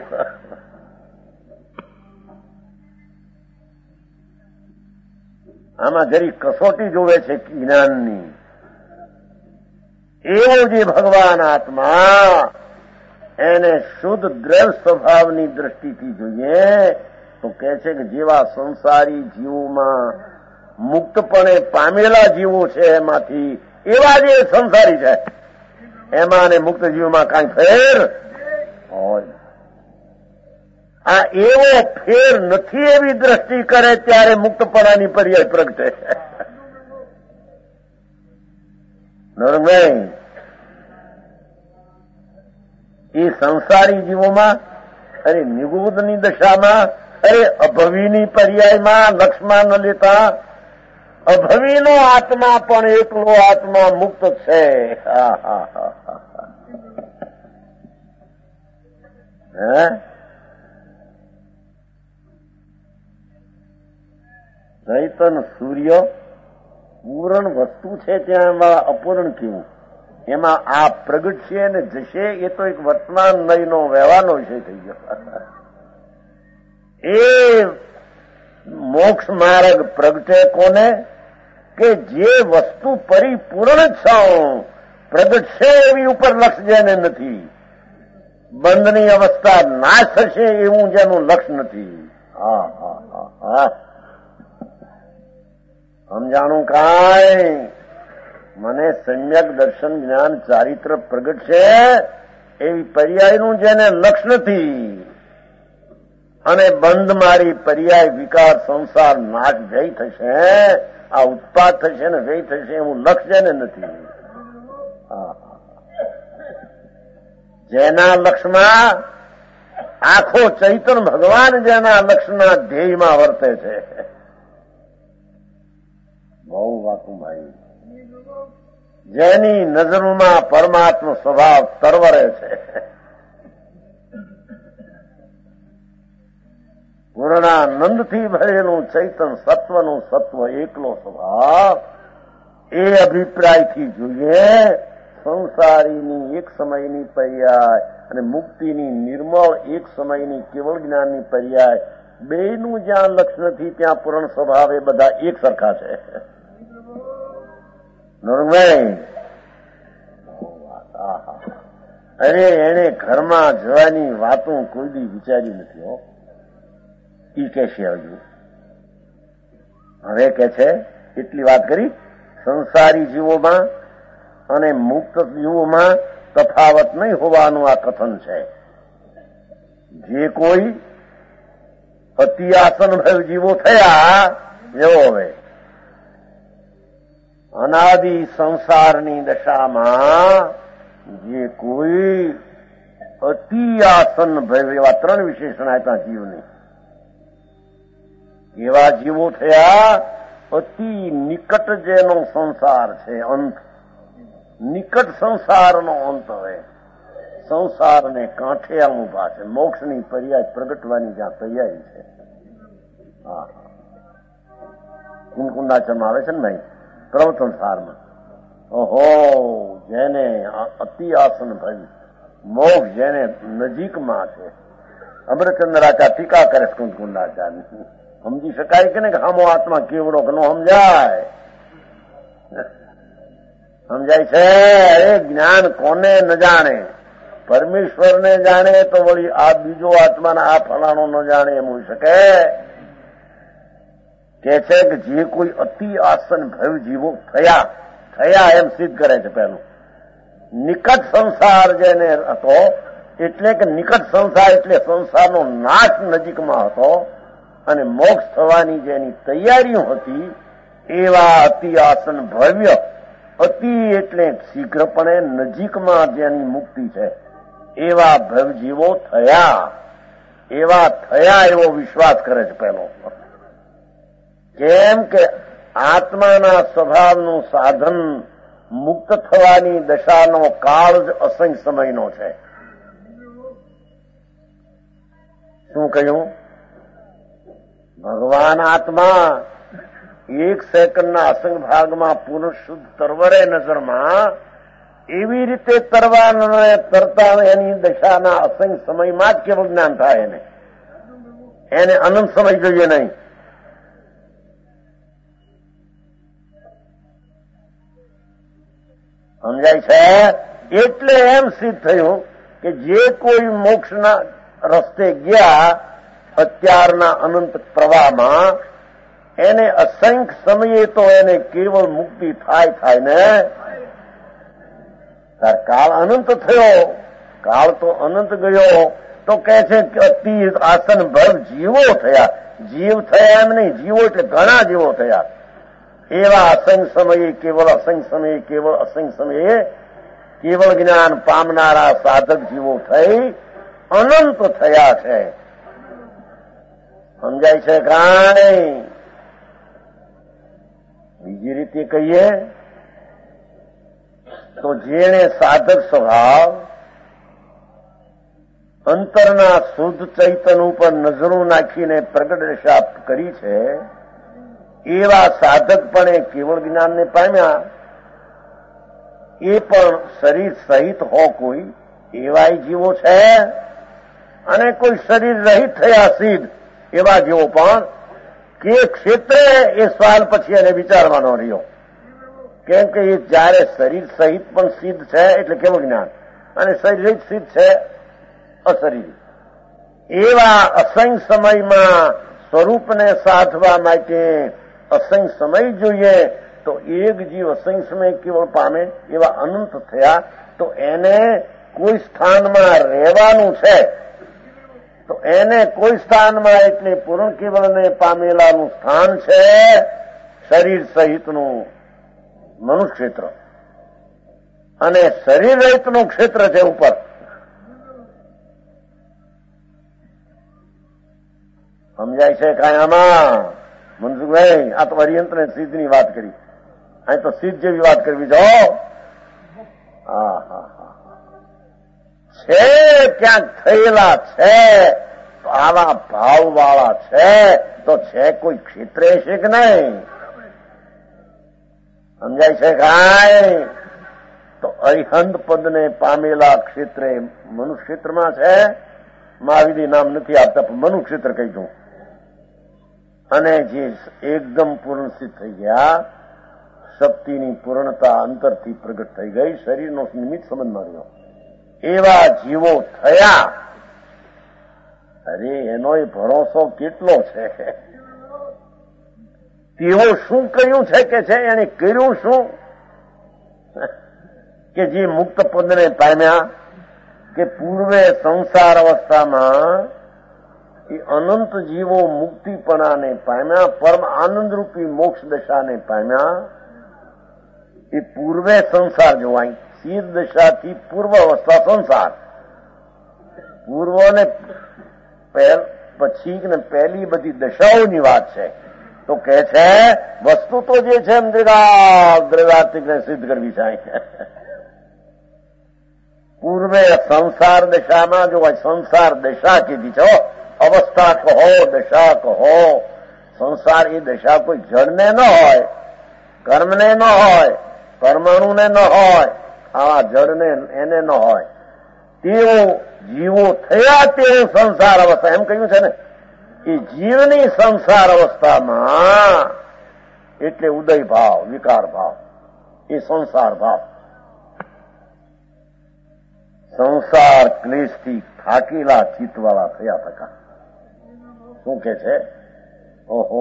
[SPEAKER 1] આમાં જરી કસોટી જોવે છે જ્ઞાનની. એવો જે ભગવાન આત્મા એને શુદ્ધ દ્રવ્ય સ્વભાવની દ્રષ્ટિથી જોઈએ તો કહે છે કે જેવા સંસારી જીવોમાં મુક્તપણે પામેલા જીવો છે એમાંથી એવા જે સંસારી છે એમાં અને મુક્ત જીવમાં કાંઈ ફેર હોય. આ એવો ફેર નથી એવી દ્રષ્ટિ કરે ત્યારે મુક્તપણાની પર્યાય પ્રગટે. નરમય એ સંસારી જીવોમાં અરે નિગુદની દશામાં અરે અભવીની પર્યાયમાં લક્ષમાં ન લેતા અભવીનો આત્મા પણ એકલો આત્મા મુક્ત છે. ચૈતન સૂર્ય પૂર્ણ વસ્તુ છે ત્યાં અપૂર્ણ કેવું એમાં આ પ્રગટ છે અને જશે એ તો એક વર્તમાન લયનો વ્યવહારનો વિષય થઈ ગયો. એ મોક્ષ માર્ગ પ્રગટે કોને કે જે વસ્તુ પરિપૂર્ણ છે પ્રગટ છે એવી ઉપર લક્ષ જેને નથી. બંધની અવસ્થા નાશ થશે એવું જેનું લક્ષ નથી. હા હા હા હા સમજાણું કાંઈ? મને સમ્યક દર્શન જ્ઞાન ચારિત્ર પ્રગટ છે એવી પર્યાયનું જેને લક્ષ નથી અને બંધ મારી પર્યાય વિકાર સંસાર નાશ વ્યય થશે આ ઉત્પાદ થશે ને વ્યય થશે એવું લક્ષ જેને નથી. જેના લક્ષમાં આખો ચૈતન્ય ભગવાન જેના લક્ષના ધ્યેયમાં વર્તે છે. બહુ વાતું ભાઈ. જેની નજરોમાં પરમાત્મ સ્વભાવ તરવરે છે, પૂર્ણાનંદથી ભરેલું ચૈતન સત્વનું સત્વ એકલો સ્વભાવ, એ અભિપ્રાયથી જોઈએ સંસારીની એક સમયની પર્યાય અને મુક્તિની નિર્મળ એક સમયની કેવળ જ્ઞાનની પર્યાય, બેયનું જ્યાં લક્ષ નથી ત્યાં પૂર્ણ સ્વભાવ એ બધા એક સરખા છે. અરે એને ઘરમાં જવાની વાતો કોઈ દી વિચારી નથી હો. ઈ કે છે હજુ હવે કે છે એટલી વાત કરી. સંસારી જીવોમાં અને મુક્ત જીવોમાં તફાવત નહીં હોવાનું આ કથન છે. જે કોઈ અતિ આસન ભય જીવો થયા, એવો હવે અનાદિ સંસારની દશામાં જે કોઈ અતિ આસન ભય, એવા ત્રણ વિશેષણ આપ્યા જીવની, એવા જીવો થયા. અતિ નિકટ જેનો સંસાર છે, અંત નિકટ સંસારનો અંત હવે સંસારને કાંઠે ઉભા છે. મોક્ષની પર્યાય પ્રગટવાની જ્યાં તૈયારી છે. હા, કુંકુંડાચમ આવે છે ને ભાઈ પ્રવચન સારમાં. ઓહો, જેને અતિ આસન ભય મોક્ષ જેને નજીકમાં છે. અમરચંદ્રાચાર્ય ટીકા કરે છે કુંકુંડાચાર્ય. સમજી શકાય કે ને કે હામો આત્મા કેવડો કે નો સમજાય? સમજાય છે? અરે જ્ઞાન કોને ન જાણે? પરમેશ્વરને જાણે તો વળી આ બીજો આત્માના આ ફલાણો ન જાણે એમ હોઈ શકે? કે છે કે જે કોઈ અતિ આસન ભય જીવો થયા એમ સિદ્ધ કરે છે. પહેલું નિકટ સંસાર જેને હતો, એટલે કે નિકટ સંસાર એટલે સંસારનો નાશ નજીકમાં હતો અને મોક્ષ થવાની જેની તૈયારીઓ હતી, એવા અતિ આસન ભવ્ય, અતિ એટલે શીઘ્રપણે નજીકમાં જેની મુક્તિ છે, એવા ભવજીવો થયા. એવા થયા એવો વિશ્વાસ કરે છે પહેલો. કેમ કે આત્માના સ્વભાવનું સાધન મુક્ત થવાની દશાનો કાળ જ અસંખ્ય સમયનો છે. શું કહ્યું? ભગવાન આત્મા એક સેકન્ડના અસંગ ભાગમાં પૂર્ણ શુદ્ધ તરવરે નજરમાં એવી રીતે તરતા એની દશાના અસંખ્ય સમયમાં જ કેવળ જ્ઞાન થાય. એને અનંત સમય જોઈએ નહીં. સમજાય છે? એટલે એમ સિદ્ધ થયું કે જે કોઈ મોક્ષના રસ્તે ગયા અત્યારના અનંત પ્રવાહમાં, એને અસંખ્ય સમયે તો એને કેવળ મુક્તિ થાય ને. કાળ અનંત થયો, કાળ તો અનંત ગયો, તો કહે છે કે અતિ આસન ભર જીવો થયા. જીવ થયા એમ નહીં, જીવો એટલે ઘણા જીવો થયા. એવા અસંખ્ય સમયે કેવળ અસંખ્ય સમયે કેવળ અસંખ્ય સમયે કેવળ જ્ઞાન પામનારા સાધક જીવો થઈ અનંત થયા છે. સમજાય છે? કાંઈ બીજી રીતે કહીએ તો જેણે સાધક સ્વભાવ અંતરના શુદ્ધ ચૈતન ઉપર નજરો નાખીને પ્રગટ દશા કરી છે, એવા સાધક પણ એ કેવળ જ્ઞાનને પામ્યા. એ પણ શરીર સહિત હો કોઈ એવાય જીવો છે, અને કોઈ શરીર રહિત થયા સિદ્ધ એવા જીવો પણ કે ક્ષેત્રે એ સવાલ પછી એને વિચારવાનો રહ્યો. કેમ કે એ જયારે શરીર સહિત પણ સિદ્ધ છે એટલે કેવું જ્ઞાન, અને શરીર રહિત સિદ્ધ છે અશરીર. એવા અસંખ્ય સમયમાં સ્વરૂપને સાધવા માટે અસંખ્ય સમય જોઈએ. તો એક જીવ અસંખ્ય સમય કેવળ પામે એવા અનંત થયા. તો એને કોઈ સ્થાનમાં રહેવાનું છે, તો એને કોઈ સ્થાનમાં એટલે પૂર્ણ કેવળને પામેલાનું સ્થાન છે શરીર સહિતનું મનુષ્ય ક્ષેત્ર, અને શરીર રહિતનું ક્ષેત્ર છે ઉપર. સમજાય છે કાંઈ આમાં મનસુખભાઈ? આ તો અરિયંત ને સિદ્ધની વાત કરી, અહીં તો સિદ્ધ જેવી વાત કરવી. જો છે ક્યાંક થયેલા છે, આવા ભાવવાળા છે તો છે કોઈ ક્ષેત્રે છે કે નહીં? સમજાય છે કાંઈ? તો અરિહંત પદને પામેલા ક્ષેત્રે મનુક્ષેત્રમાં છે. મહાવીર નામ નથી આપતા પણ મનુક્ષેત્ર કહી દઉં. અને જે એકદમ પૂર્ણ સિદ્ધ થઈ ગયા, શક્તિની પૂર્ણતા અંતરથી પ્રગટ થઈ ગઈ, શરીરનો નિમિત્ત સંબંધમાં રહ્યો, એવા જીવો થયા. અરે એનો ભરોસો કેટલો છે? તેઓ શું કર્યું છે કે છે એને કર્યું શું કે જે મુક્ત પદને પામ્યા, કે પૂર્વે સંસાર અવસ્થામાં એ અનંત જીવો મુક્તિપણાને પામ્યા, પરમ આનંદરૂપી મોક્ષ દશાને પામ્યા. એ પૂર્વે સંસાર જોવાય, સિદ્ધ દશાથી પૂર્વ અવસ્થા સંસાર. પૂર્વ ને પછી ને પહેલી બધી દશાઓની વાત છે. તો કે છે વસ્તુ તો જે છે એમ દ્રવ્યાત્મિકને સિદ્ધ કરવી છે. પૂર્વે સંસાર દશામાં જો સંસાર દશા કીધી છે, અવસ્થા કહો, દશા કહો. સંસાર એ દશા કોઈ જળને ન હોય, કર્મને ન હોય, પરમાણુને ન હોય, આવા જળને એને ન હોય. તેઓ જીવો થયા તેવું સંસાર અવસ્થા એમ કહ્યું છે ને. એ જીવની સંસાર અવસ્થામાં એટલે ઉદય ભાવ, વિકાર ભાવ, એ સંસાર ભાવ. સંસાર ક્લેશથી થાકેલા ચિત્તવાળા થયા થકા. શું કે છે? ઓહો,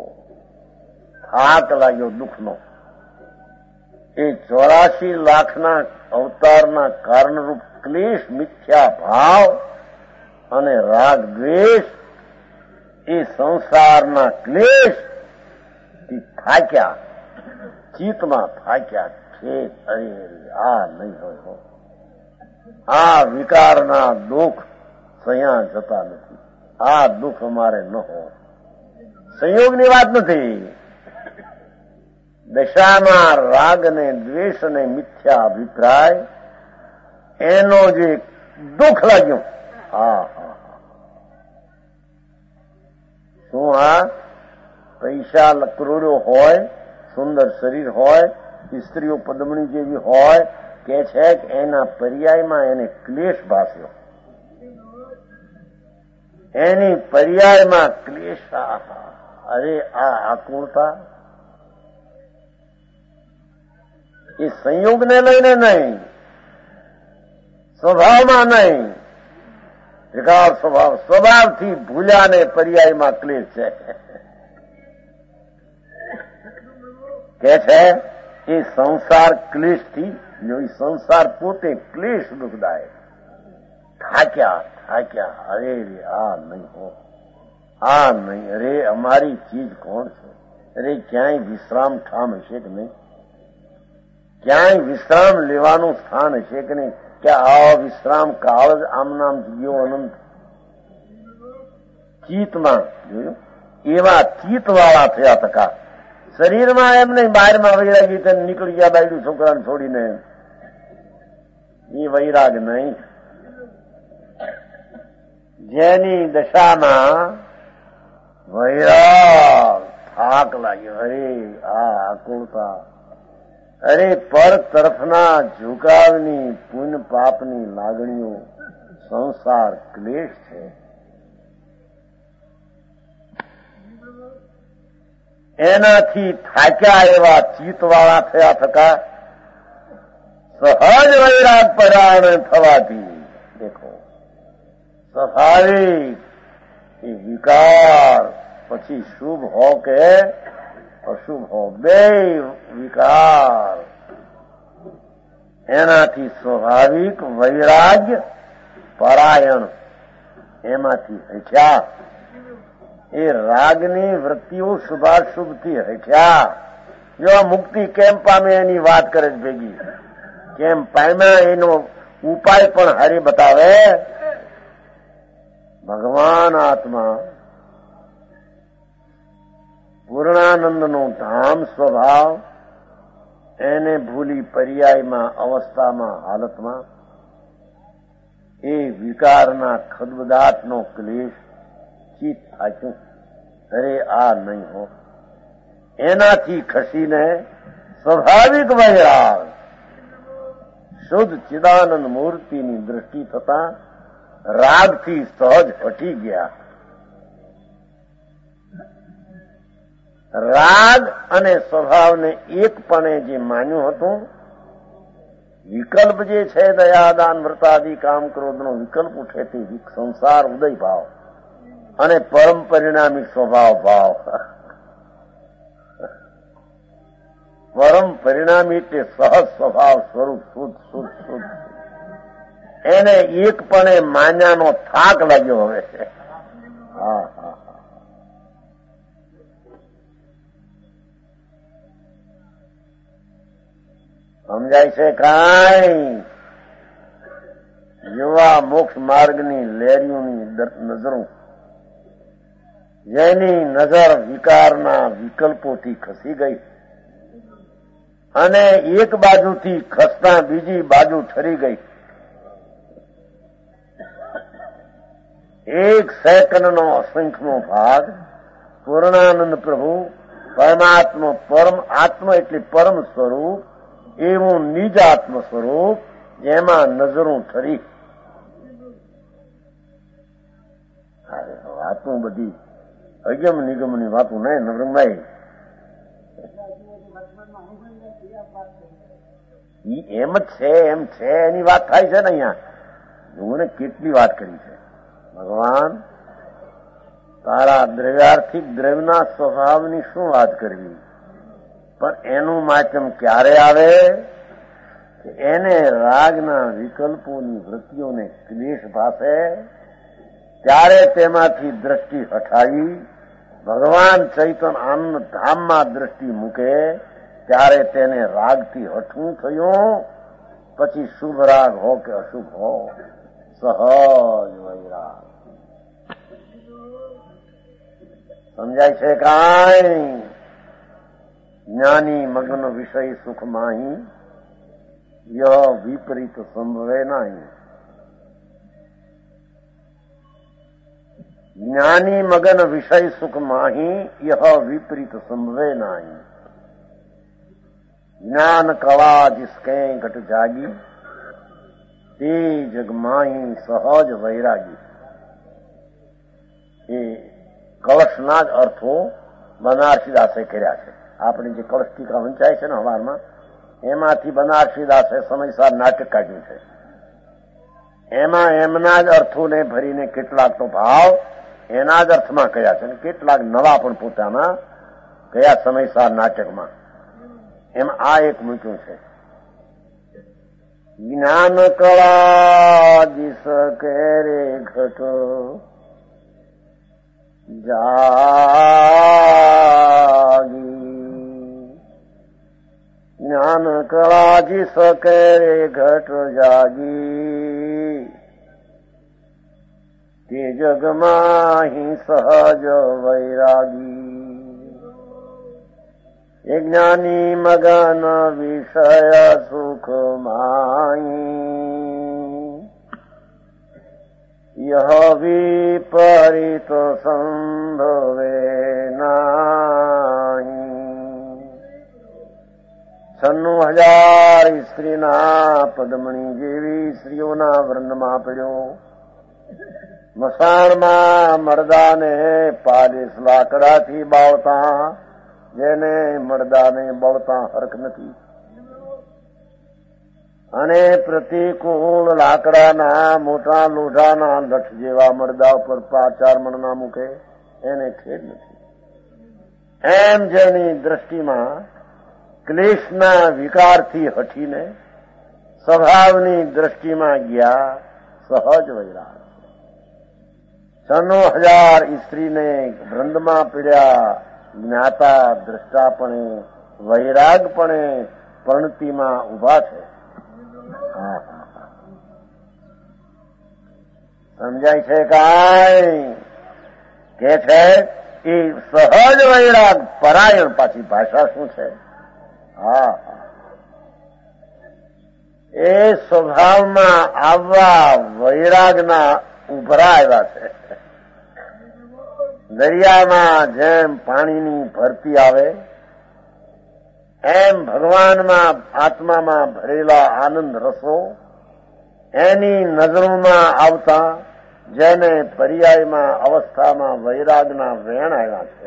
[SPEAKER 1] થાક લાગ્યો દુઃખનો. એ 84 લાખના અવતારના કારણરૂપ ક્લેશ, મિથ્યા ભાવ અને રાગ દ્વેષ, એ સંસારના ક્લેશ થી થાક્યા, ચિત્તમાં થાક્યા છે. અરે આ નહીં હોય, આ વિકારના દુઃખ સહ્યા જતા નથી. આ દુઃખ અમારે ન હોય. સંયોગની વાત નથી. દશામાં રાગ ને દ્વેષ ને મિથ્યા અભિપ્રાય, એનો જે દુઃખ લાગ્યું. શું આ પૈસા કરોડો હોય, સુંદર શરીર હોય, સ્ત્રીઓ પદમણી જેવી હોય, કે છે કે એના પર્યાયમાં એને ક્લેશ ભાસ્યો. એની પર્યાયમાં ક્લેશ. અરે આ આકુળતા એ સંયોગને લઈને નહીં, સ્વભાવમાં નહીં. વિકાર સ્વભાવ, સ્વભાવથી ભૂલ્યાને પર્યાયમાં ક્લેશ છે. કે છે એ સંસાર ક્લેશથી, સંસાર પોતે ક્લેશ દુઃખદાયક. થાક્યા. અરે આ નહીં હો, આ નહીં. અરે અમારી ચીજ કોણ છે? અરે ક્યાંય વિશ્રામ ઠામ હશે કે નહીં? ક્યાંય વિશ્રામ લેવાનું સ્થાન હશે કે નહીં? કે આ વિશ્રામ કાળ જ આમ નામ ગયો અનંત. ચિત્તમાં જોયું, એવા ચિત્તવાળા થયા થકા. શરીરમાં એમ નહીં, બહારમાં વૈરાગી થઈને નીકળી ગયા બાયડું છોકરાને છોડીને. એ વૈરાગ નહીં. જેની દશામાં વૈરાગ, થાક લાગ્યો. અરે આ આકુળતા. અરે પર તરફના ઝુકાવની પુણ્ય પાપની લાગણીઓ, સંસાર ક્લેશ છે. એનાથી થાક્યા એવા ચિત્તવાળા થયા થકા સહજ વૈરાગ પરાયણ થવાથી. દેખો, સ્વાભાવિક એ વિકાર પછી શુભ હો કે અશુભ હો, બે વિકાર, એનાથી સ્વાભાવિક વૈરાગ્ય પરાયણ એમાંથી હટ્યા. એ રાગની વૃત્તિઓ શુભાશુભથી હટ્યા. જો મુક્તિ કેમ પામે એની વાત કરે છે ભેગી. કેમ પામ્યા એનો ઉપાય પણ હરિ બતાવે. ભગવાન આત્મા પૂર્ણાનંદનો ધામ સ્વભાવ, એને ભૂલી પર્યાયમાં, અવસ્થામાં, હાલતમાં એ વિકારના ખદબદાટનો ક્લેશ ચિત્ત થાક્યું, અરે આ નહીં હો. એનાથી ખસીને સ્વાભાવિક વૈરાગ, શુદ્ધ ચિદાનંદ મૂર્તિની દ્રષ્ટિ થતા રાગથી સહજ હટી ગયા. રાગ અને સ્વભાવને એકપણે જે માન્યું હતું, વિકલ્પ જે છે દયાદાન વ્રતાદિ કામ ક્રોધનો વિકલ્પ ઉઠે તે સંસાર ઉદય ભાવ અને પરમ પરિણામી સ્વભાવ ભાવ. પરમ પરિણામી એટલે સહજ સ્વભાવ સ્વરૂપ શુદ્ધ શુદ્ધ શુદ્ધ. એને એકપણે માન્યાનો થાક લાગ્યો હવે. હા હા, સમજાય છે કાંઈ? યુવા મોક્ષ માર્ગની લેરીઓની નજરો, જેની નજર વિકારના વિકલ્પોથી ખસી ગઈ અને એક બાજુથી ખસતા બીજી બાજુ ઠરી ગઈ. એક સેકન્ડનો અસંખ્યનો ભાગ પૂર્ણાનંદ પ્રભુ પરમાત્મા, પરમ આત્મા એટલે પરમ સ્વરૂપ, એવું નિજ આત્મ સ્વરૂપ, જેમાં નજરું ઠરી. વાતું બધી અગમ નિગમની વાતું નહીં નવરંગભાઈ, એમ જ છે, એમ છે એની વાત થાય છે ને અહીંયા. હું કેટલી વાત કરી છે. ભગવાન તારા દ્રવ્યાર્થિક દ્રવ્યના સ્વભાવની શું વાત કરવી, પણ એનું માચમ ક્યારે આવે કે એને રાગના વિકલ્પોની વૃત્તિઓને ક્લેશ ભાસે, ત્યારે તેમાંથી દ્રષ્ટિ હટાવી ભગવાન ચૈતન્ય આનંદ ધામમાં દ્રષ્ટિ મૂકે, ત્યારે તેને રાગથી હટવું થયું. પછી શુભ રાગ હો કે અશુભ હો, સહજ વૈરાગ. સમજાય છે કાંઈ? જ્ઞાની મગ્ન વિષય સુખ માહી, યહ વિપરીત સંભવે નહીં. જ્ઞાની મગન વિષય સુખ માહી, યહ વિપરીત સંભવે નહીં. જ્ઞાન કળા जिसके घट जागी, તે જગ માહી સહજ વૈરાગી. એ કળશના જ અર્થો બનારસીદાસે કર્યા છે. આપણે જે કળશ ટીકા વંચાય છે ને હવારમાં, એમાંથી બનારસીદાસે સમયસાર નાટક કાઢ્યું છે. એમાં એમના જ અર્થોને ભરીને કેટલાક તો ભાવ એના જ અર્થમાં કયા છે, કેટલાક નવા પણ પોતાના કયા સમયસાર નાટકમાં. એમ આ એક મૂક્યું છે, જ્ઞાન કળા જીસ કેરે ઘટ જાગી. જ્ઞાન કળા જીસ કેરે ઘટ જાગી, તે જગમાં હિ સહજ વૈરાગી. એ જ્ઞાની મગન વિષય સુખ માહી, યહ વિપરીત સંભવે નહીં. 96,000 સ્ત્રીના પદ્મણી જેવી સ્ત્રીઓના વૃંદમાં પડ્યો. મસાણમાં મરદાને 40 લાકડાથી બાવતા, જેને મરદાને બળતા હરખ નથી. અને પ્રતિકૂળ લાકડાના મોટા લોઢાના લઠ જેવા મરદા ઉપર 4 મણના મૂકે, એને ખેદ નથી. એમ જેની દ્રષ્ટિમાં ક્લેશના વિકારથી હટીને સ્વભાવની દ્રષ્ટિમાં ગયા, સહજ વૈરાગ. 96,000 સ્ત્રીને વૃંદમાં પીડ્યા જ્ઞાતા દ્રષ્ટાપણે, વૈરાગપણે પરણતિમાં ઉભા છે. સમજાય છે કાંઈ? કે છે એ સહજ વૈરાગ પરાયણ. પાછી ભાષા શું છે? હા, એ સ્વભાવમાં આવવા વૈરાગના ઉભરા આવ્યા છે. દરિયામાં જેમ પાણીની ભરતી આવે એમ ભગવાનમાં આત્મામાં ભરેલા આનંદ રસો એની નજરોમાં આવતા જેને પર્યાયમાં અવસ્થામાં વૈરાગના વેણ આવ્યા છે.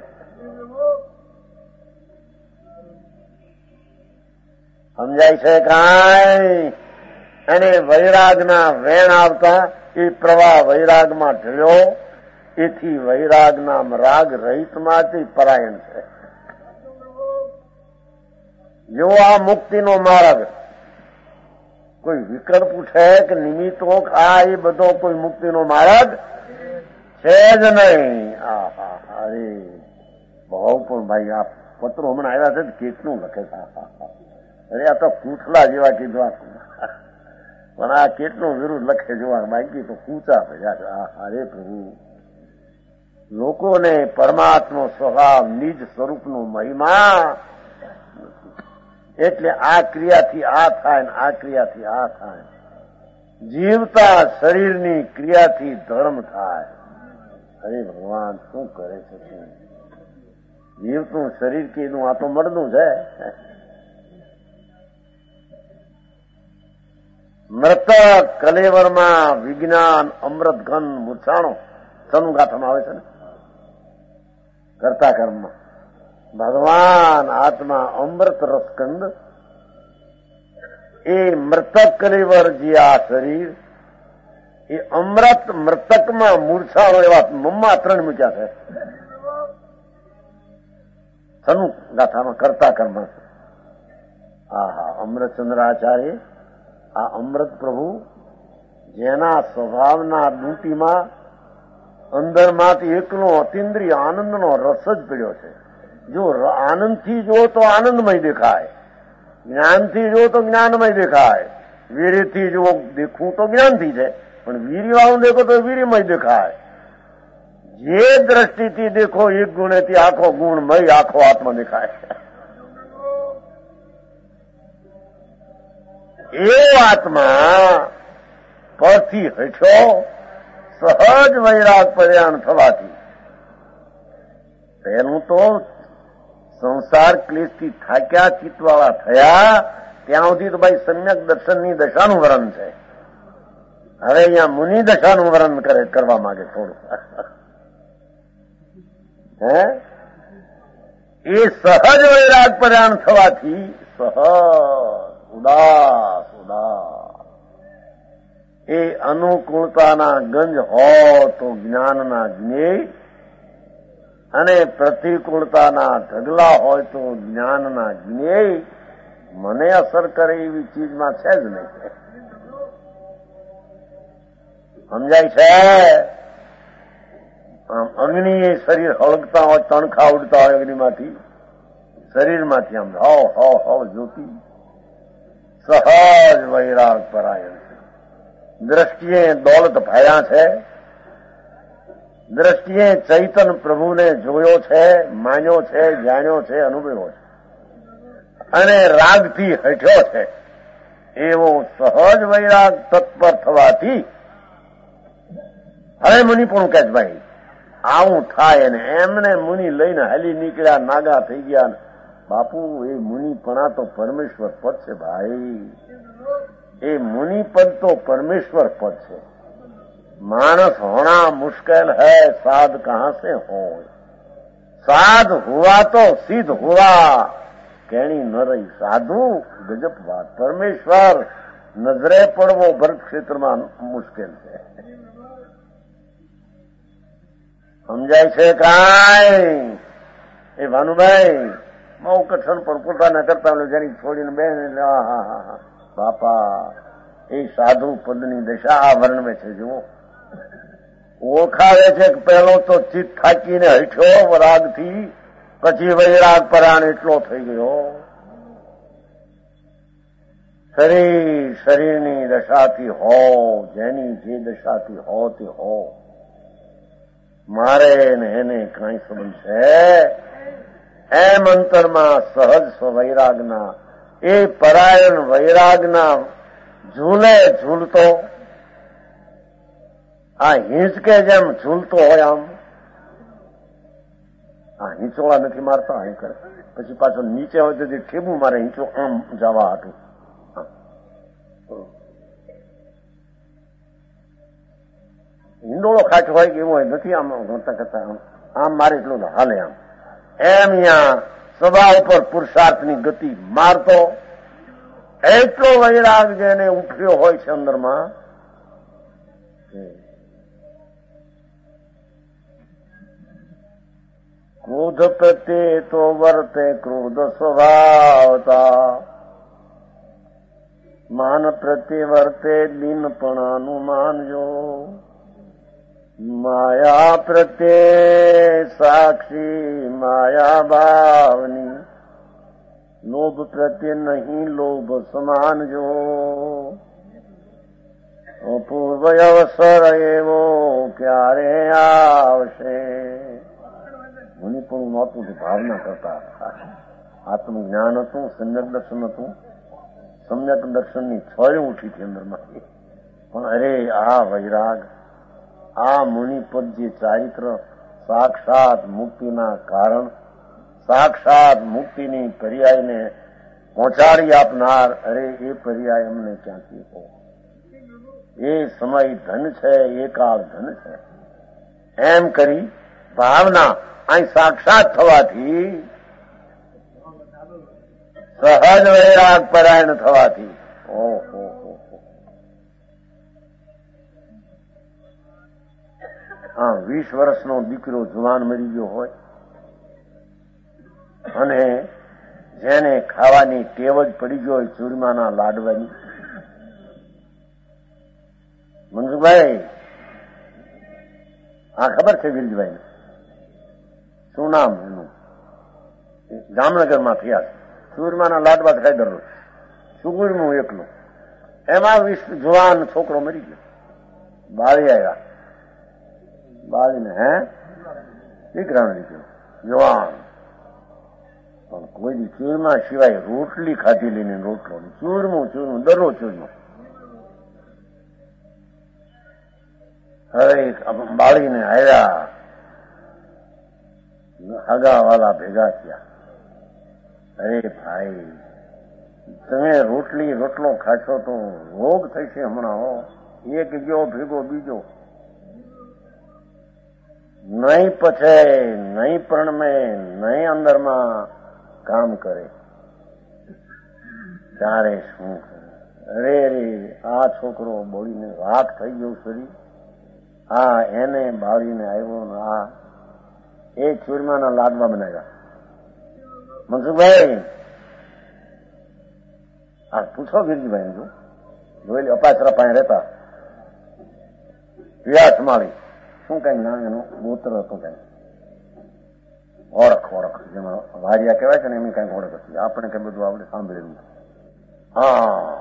[SPEAKER 1] સમજાય છે કાંઈ? એને વૈરાગના વેણ આવતા એ પ્રવાહ વૈરાગમાં ઢળ્યો, એથી વૈરાગના રાગ રહિતમાંથી પરાયણ છે. જો આ મુક્તિનો માર્ગ કોઈ વિકલ્પ પૂછે કે નિમિત્તો આ એ બધો કોઈ મુક્તિનો માર્ગ છે જ નહીં. અરે બહુ પણ ભાઈ આ પત્રો હમણાં આવ્યા છે કેટલું લખે છે. અરે આ તો કૂઠલા જેવા કીધું, પણ આ કેટલું વિરુદ્ધ લખે જોવા બાકી તો કૂચા પડ્યા છે. અરે પ્રભુ, લોકોને પરમાત્મનો સ્વભાવ નિજ સ્વરૂપનો મહિમા, એટલે આ ક્રિયાથી આ થાય ને આ ક્રિયાથી આ થાય. જીવતા શરીરની ક્રિયાથી ધર્મ થાય. અરે ભગવાન શું કરે છે? જીવતું શરીર કીધું આ તો મળનું છે. મૃતક કલેવરમાં વિજ્ઞાન અમૃત ઘન મૂર્છાણો સનુગાથામાં આવે છે ને, કરતા કર્મમાં ભગવાન આત્મા અમૃત રસકંદ, એ મૃતક કલેવર જે આ શરીર એ અમૃત મૃતકમાં મૂર્છાણો એવા મમ્મા 3 મૂક્યા છે સનુગાથામાં કરતા કર્મ. અમૃતચંદ્રાચાર્ય આ અમૃત પ્રભુ જેના સ્વભાવના ડૂંટીમાં અંદરમાંથી એકલો અતિન્દ્રિય આનંદનો રસ જ પીડ્યો છે. જો આનંદથી જો તો આનંદમય દેખાય, જ્ઞાનથી જો તો જ્ઞાનમય દેખાય, વીર્યથી જો દેખવું તો જ્ઞાનથી છે, પણ વીર્યવાળું દેખો તો વીર્યમય દેખાય. જે દ્રષ્ટિથી દેખો એક ગુણેથી આખો ગુણમય આખો આત્મા દેખાય. એવો આત્મા પરથી હઠ્યો સહજ વૈરાગ પર્યાણ થવાથી પહેલું તો સંસાર ક્લેશથી થાક્યા ચિત્તવાળા થયા ત્યાં સુધી તો ભાઈ સમ્યક દર્શનની દશાનું વર્ણન છે. હવે અહીંયા મુનિ દશાનું વર્ણન કરવા માંગે થોડું. હે એ સહજ વૈરાગ પર્યાણ થવાથી સહજ ઉદાસ એ અનુકૂળતાના ગંજ હો તો જ્ઞાનના જ્ઞેય, અને પ્રતિકૂળતાના ઢગલા હોય તો જ્ઞાનના જ્ઞેય મને અસર કરે એવી ચીજમાં છે જ નહીં. સમજાય છે? આમ અગ્નિ શરીર હળગતા હોય, તણખા ઉડતા હોય અગ્નિમાંથી, શરીરમાંથી આમ હવ જ્યોતિ સહજ વૈરાગ પરાયણ છે. દ્રષ્ટિએ દોલત ભયા છે, દ્રષ્ટિએ ચૈતન પ્રભુને જોયો છે, માન્યો છે, જાણ્યો છે, અનુભવ્યો છે, અને રાગથી હઠ્યો છે. એવો સહજ વૈરાગ તત્પર થવાથી હવે મુનિ પણ કહે ભાઈ આવું થાય, ને એમને મુનિ લઈને હાલી નીકળ્યા, નાગા થઈ ગયા. બાપુ એ મુનિપણા તો પરમેશ્વર પદ છે ભાઈ, એ મુનિપદ તો પરમેશ્વર પદ છે. मानस होना मुश्किल है, साध कहां से हो, साध हुआ तो सिद्ध हुआ, कहनी न रही साधु गजब बात. परमेश्वर नजरे પડવો ભરત ક્ષેત્રમાં મુશ્કેલ છે. સમજાય છે કાંઈ? એ ભાનુભાઈ બહુ કઠણ પણ પોતાના કરતા જેની છોડીને બેન બાપા એ સાધુ પદની દશા આ વર્ણવે છે. જુઓ, ઓળખાવે છે કે પહેલો તો ચિત્ત થાકીને હઠ્યો રાગથી, પછી વૈરાગ પરાણ એટલો થઈ ગયો. શરીરની દશાથી હો, જેની જે દશાથી હો તે હો, મારે ને એને કાંઈ સંબંધ છે? એમ અંતરમાં સહજ સ્વવૈરાગના એ પરાયણ વૈરાગના ઝૂલે ઝૂલતો, આ હિંચકે જેમ ઝૂલતો હોય આમ, આ હિંચોળા નથી મારતા અહીં કરે, પછી પાછો નીચે હોય તો ઠેબું મારે હિંચો આમ જવા હાટું. હિંડોળો ખાચ હોય કે એવું હોય નથી, આમ ગણતા કરતા આમ મારે એટલું હાલે આમ. એમ અહીંયા સભા ઉપર પુરુષાર્થની ગતિ મારતો એટલો વૈરાગ જેને ઉઠ્યો હોય છે અંદરમાં. ક્રોધ પ્રત્યે તો વર્તે ક્રોધ સ્વભાવતા, માન પ્રત્યે વર્તે દિનપણાનું માનજો, માયા પ્રત્યે સાક્ષી માયા ભાવની, લોભ પ્રત્યે નહીં લોભ સમાનજો, અપૂર્વ અવસર એવો ક્યારે આવશે. મુનિ પણ નહોતું, ભાવના કરતા હતા. આત્મજ્ઞાન હતું, સમ્યક દર્શન હતું. સમ્યક દર્શનની છોય ઉઠી હતી અંદરમાંથી. પણ અરે આ વૈરાગ, આ મુનિપદ જે ચારિત્ર સાક્ષાત મુક્તિના કારણ, સાક્ષાત મુક્તિની પર્યાયને પહોંચાડી આપનાર, અરે એ પર્યાય અમને ક્યાંથી હો. એ સમય ધન છે, એ કાળ ધન છે. એમ કરી ભાવના અહીં સાક્ષાત થવાથી, સહજ વૈરાગ પરાયણ થવાથી, ઓહો હા 20 વર્ષનો દીકરો જુવાન મરી ગયો હોય અને જેને ખાવાની ટેવ જ પડી ગયો હોય ચૂરમાના લાડવાની. મનસુખભાઈ આ ખબર છે ગિરજીભાઈને? શું નામ એનું? જામનગરમાં થયા છે. ચૂરમાના લાડવા ખાઈ દરરોજ, સુગુરમું એકલું. એમાં 20 જુવાન છોકરો મરી ગયો. બાળી આવ્યા, બાળીને દીકરાનો દીકરો જવાન, પણ કોઈ ચૂરમા સિવાય રોટલી ખાધી લઈને રોટલો, ચૂરમું દરરોજ ચૂરમું. હવે બાળીને આવ્યા, હગાવાલા ભેગા થયા. અરે ભાઈ તમે રોટલો ખાશો તો રોગ થશે હમણાં. હો એક ગયો ભેગો બીજો, નહીં પછે, નહીં પ્રણમે, નહીં અંદરમાં કામ કરે, ત્યારે શું કરે? અરે આ છોકરો બોલીને રાખ થઈ ગયો શરીર. આ એને બાળીને આવ્યો ને આ એ ચૂરમાના લાડવા બનાવ્યા. મનસુખભાઈ આ પૂછો ગિરજીભાઈ જો જોયેલી અપાસરા પાસે રહેતા વ્યાસ માળી, શું કઈ નામ એનું ગોત્ર હતો, કઈ ઓળખ જેમાં વારિયા કહેવાય છે ને એમની કઈક ઓળખ હતી. આપણે કઈ બધું આપણે સાંભળેલું. હા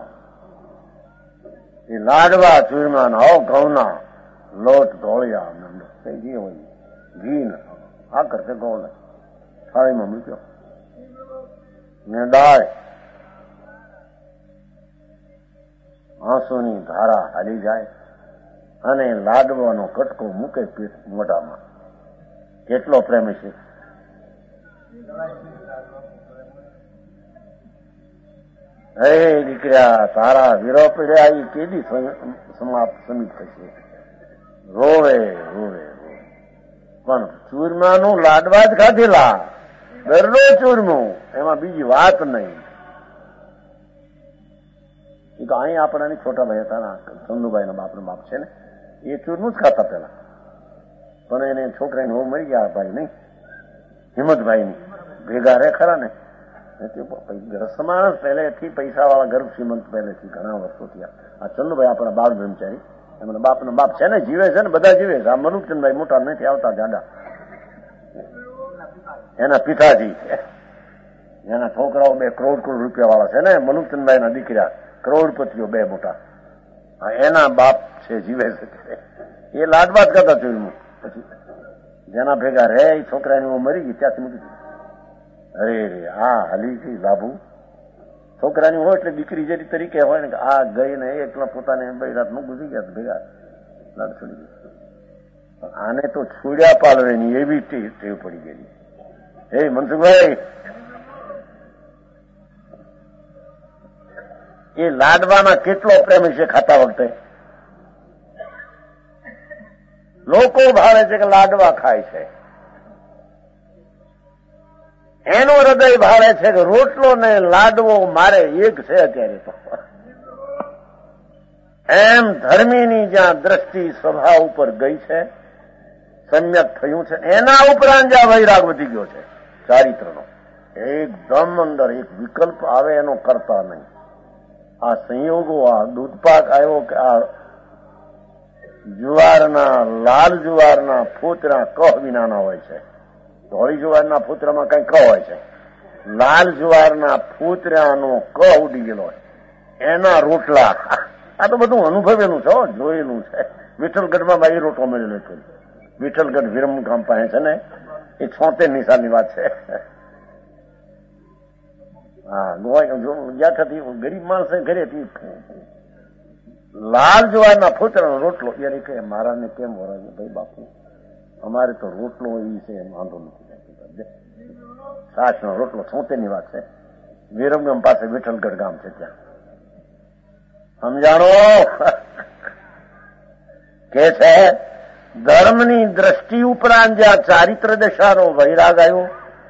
[SPEAKER 1] એ લાડવા ચૂરમાના ઘઉંના લોટ ધોળિયા થઈ ગઈ હોય, ઘી ને આ કરશે ગોળ થાળીમાં મૂક્યો ને દાળ. આંસુની ધારા હાલી જાય અને લાડવાનો કટકો મૂકે મોઢામાં. કેટલો પ્રેમ છે. હે દીકરા તારા વીરો પડ્યા એ કેદી સમિત થશે. રોવે પણ ચૂરમાનું લાડવા જ ખાધેલા, દરરોજ ચૂરમું, એમાં બીજી વાત નહીં. અહીં આપણાની છોટા ભાઈ હતા, ચંદુભાઈ ના બાપ છે ને, એ ચૂરમું જ ખાતા પેલા. પણ એને છોકરાને બહુ મરી ગયા ભાઈ નહીં, હિંમતભાઈ ભેગા રે ખરા ને. માણસ પહેલેથી પૈસા વાળા ગર્ભ શ્રીમંત પહેલેથી ઘણા વર્ષો થયા. આ ચંદુભાઈ આપણા બાળ બ્રહ્મચારી, એમના બાપનો બાપ છે ને, જીવે છે ને, બધા જીવે છે. આ મનુચંદભાઈ મોટા નથી આવતા જાડા, એના પિતાજી એના છોકરાઓ 2 કરોડ રૂપિયા વાળા છે ને, મનુચંદભાઈ ના દીકરા કરોડપતિઓ 2 મોટા, એના બાપ છે, જીવે છે. એ લાડવા જ કરતા જોયું. પછી જેના ભેગા રે એ છોકરાની મરી ગઈ ત્યાંથી મૂકી દીધી. અરે આ હાલી ગઈ લાભુ છોકરાની હોય એટલે દીકરી જેવી તરીકે હોય ને કે આ ગઈ ને એકલા પોતાને રાતનું ગુજરી ગયા ભેગા લાડ છોડી ગયા. આને તો છોડ્યા પાડવાની એવી ટેવ પડી ગયેલી. હે મનસુખભાઈ, એ લાડવામાં કેટલો પ્રેમ છે ખાતા વખતે. લોકો ભાવે છે કે લાડવા ખાય છે, એનું હૃદય ભાવે છે કે રોટલો ને લાડવો મારે એક છે અત્યારે તો. એમ ધર્મીની જ્યાં દ્રષ્ટિ સ્વભાવ ઉપર ગઈ છે, સમ્યક થયું છે, એના ઉપરાંત જ્યાં વૈરાગ વધી ગયો છે ચારિત્રનો, એકદમ અંદર એક વિકલ્પ આવે એનો કરતા નહીં. આ સંયોગો, આ દૂધપાક આવ્યો કે આ જુવારના, લાલ જુવારના ફૂતરા કહ વિનાના હોય છે. ધોળી જુવારના ફૂતરામાં કઈ ક હોય છે, લાલ જુવારના ફૂતરાનો ક ઉડી ગયેલો હોય, એના રોટલા. આ તો બધું અનુભવેલું છે, જોયેલું છે. વિઠ્ઠલગઢમાં બાઈ રોટલો મળેલો છે. વિઠ્ઠલગઢ વિરમગામ પાસે છે ને, એ 76 સાલની વાત છે. હા, ગયા થતી ગરીબ માણસે ઘરેથી લાલ જુવારના ફૂતરાનો રોટલો. યાર કે મારાને કેમ વરાવે ભાઈ બાપુ, અમારે તો રોટલો એ છે એમ વાંધો નથી. છાશનો રોટલો 76 વાત છે. વિરમગામ પાસે વિઠ્ઠલગઢ ગામ છે, ત્યાં સમજાણો કે છે ધર્મની દ્રષ્ટિ ઉપરાંત જ્યાં ચારિત્ર દશાનો વૈરાગ આવ્યો,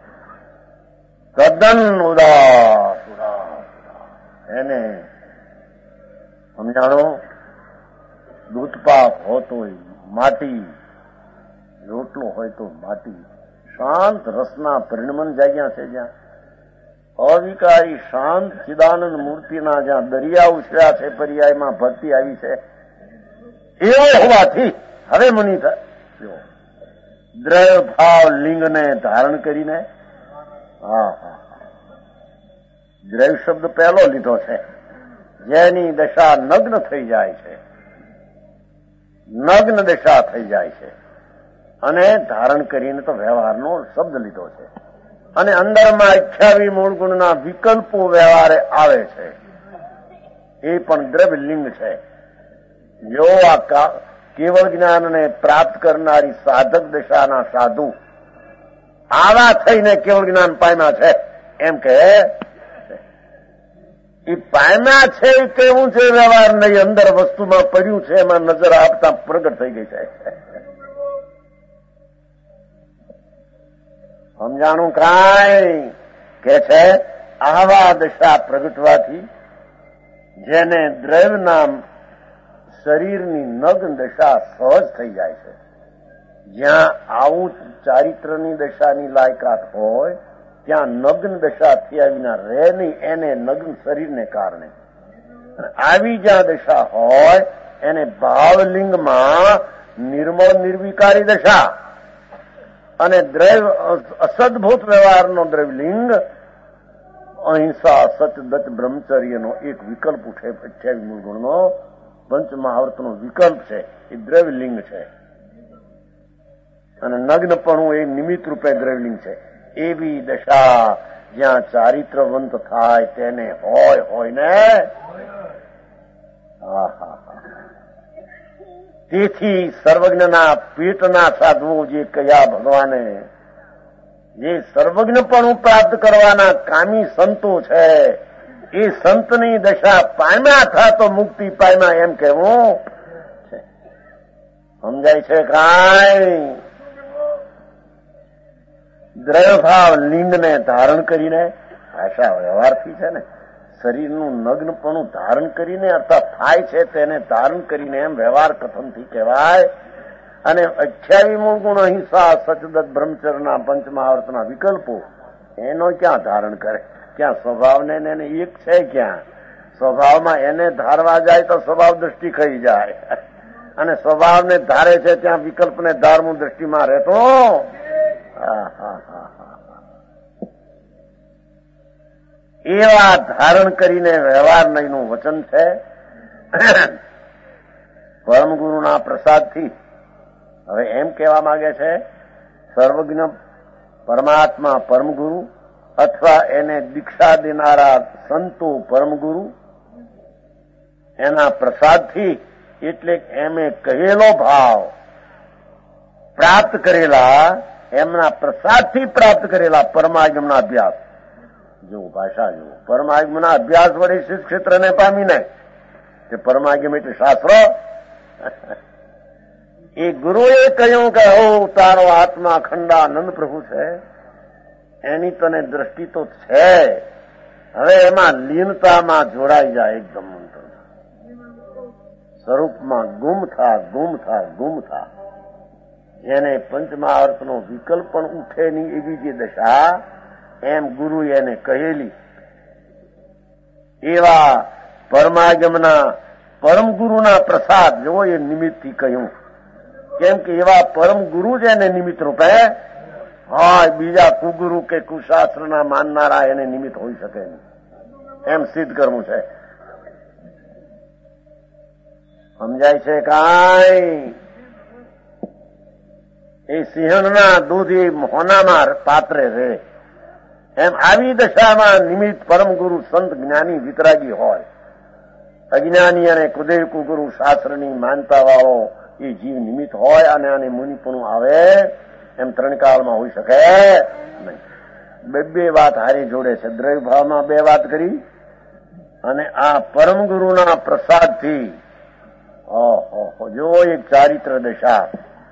[SPEAKER 1] તદ્દન ઉદાસ એને સમજાણો. દૂધપાક હોતો માટી, રોટલો હોય તો માટી, શાંત રસના પરિણમન જાગ્યા છે, જ્યાં અવિકારી શાંત ચિદાનંદ મૂર્તિના જ્યાં દરિયા ઉછળ્યા છે, પર્યાયમાં ભક્તિ આવી છે, એવો હોવાથી હવે મુનિ દ્રવ્ય ભાવ લિંગને ધારણ કરીને, દ્રવ્ય શબ્દ પહેલો લીધો છે, જેની દશા નગ્ન થઈ જાય છે, નગ્ન દશા થઈ જાય છે, અને ધારણ કરીને તો વ્યવહારનો શબ્દ લીધો છે. અને અંદરમાં 28 મૂળ ગુણના વિકલ્પો વ્યવહારે આવે છે, એ પણ દ્રવ્ય લિંગ છે. જો આ કેવળ જ્ઞાનને પ્રાપ્ત કરનારી સાધક દશાના સાધુ આવા થઈને કેવળ જ્ઞાન પામ્યા છે, એમ કે એ પામ્યા છે એ કેવું છે વ્યવહાર નહીં, અંદર વસ્તુમાં પડ્યું છે, એમાં નજર આપતા પ્રગટ થઈ ગઈ છે. સમજાણું કાંઈ કે છે આવા દશા પ્રગટવાથી જેને દ્રવ્ય નામ શરીરની નગ્ન દશા સહજ થઈ જાય છે. જ્યાં આવું ચારિત્રની દશાની લાયકાત હોય ત્યાં નગ્ન દશા થયા વિના રહે નહીં, એને નગ્ન શરીરને કારણે. આવી જ્યાં દશા હોય એને ભાવલિંગમાં નિર્મળ નિર્વિકારી દશા અને દ્રવ્ય અસદભૂત વ્યવહારનો દ્રવ્યલિંગ, અહિંસા સતદત્ત બ્રહ્મચર્યનો એક વિકલ્પ ઉઠે, 28 મૂળ ગુણનો પંચમહાવર્તનો વિકલ્પ છે, એ દ્રવ્યલિંગ છે. અને નગ્નપણું એ નિમિત્ત રૂપે દ્રવ્યલિંગ છે. એવી દશા જ્યાં ચારિત્રવંત થાય તેને હોય ને. તેથી સર્વજ્ઞના પીઠના સાધવો જે કયા ભગવાને જે સર્વજ્ઞપણું પ્રાપ્ત કરવાના કામી સંતો છે, એ સંતની દશા પામ્યા થા તો મુક્તિ પામ્યા એમ કહેવું છે. સમજાય છે કાંઈ? દ્રવ્યભાવ લિંગને ધારણ કરીને, ભાષા વ્યવહારથી છે ને, શરીરનું નગ્નપણું ધારણ કરીને અર્થાત થાય છે તેને ધારણ કરીને એમ વ્યવહાર કથનથી કહેવાય. અને 28 મૂળ ગુણ અહિંસા સચદત્ત બ્રહ્મચર્યના પંચમહાવર્તના વિકલ્પો એનો ક્યાં ધારણ કરે? ક્યાં સ્વભાવને એને એક છે? ક્યાં સ્વભાવમાં એને ધારવા જાય તો સ્વભાવ દ્રષ્ટિ ખાઈ જાય, અને સ્વભાવને ધારે છે ત્યાં વિકલ્પને ધારવું દ્રષ્ટિમાં રહેતો. એવા ધારણ કરીને વ્યવહાર નહીંનું વચન છે. પરમગુરુના પ્રસાદથી હવે એમ કહેવા માંગે છે, સર્વજ્ઞ પરમાત્મા પરમગુરુ અથવા એને દીક્ષા દેનારા સંતો પરમગુરુ એના પ્રસાદથી, એટલે એમે કહેલો ભાવ પ્રાપ્ત કરેલા, એમના પ્રસાદથી પ્રાપ્ત કરેલા પરમાગમના અભ્યાસ, જો ભાષા જો પરમાગમના અભ્યાસ વડે સિદ્ધ ક્ષેત્રને પામીને, કે પરમાગમ એટલે શાસ્ત્ર. એ ગુરુએ કહ્યું કે હો તારો આત્મા ખંડાનંદ પ્રભુ છે, એની તને દ્રષ્ટિ તો છે, હવે એમાં લીનતામાં જોડાઈ જાય એકદમ મંત્ર સ્વરૂપમાં ગુમ થા ગુમ થા ગુમ થા. જેને પંચમહાવર્તનો વિકલ્પ પણ ઉઠે નહીં એવી જે દશા, એમ ગુરુએ એને કહેલી. એવા પરમાગમના પરમ ગુરુના પ્રસાદ જો એ નિમિત્તથી કહ્યું, કેમ કે એવા પરમ ગુરુ જ એને નિમિત્ત રૂપે હોય, બીજા કુગુરુ કે કુશાસ્ત્રના માનનારા એને નિમિત્ત હોઈ શકે નહીં, એમ સિદ્ધ કરવું છે. સમજાય છે કાંઈ? એ સિંહણના દૂધ એ હોનામાં પાત્રે રહે, એમ આવી દશામાં નિમિત્ત પરમ ગુરુ સંત જ્ઞાની વિતરાગી હોય. અજ્ઞાની અને કુદેવ કુગુરુ શાસ્ત્રની માનતા વાળો એ જીવ નિમિત્ત હોય, અને આને મુનિપણું આવે, એમ ત્રણ કાળમાં હોઈ શકે નહીં. બે વાત હારી જોડે છે. દ્રવ્ય ભાવમાં બે વાત કરી, અને આ પરમ ગુરુના પ્રસાદથી જો એક ચારિત્ર દશા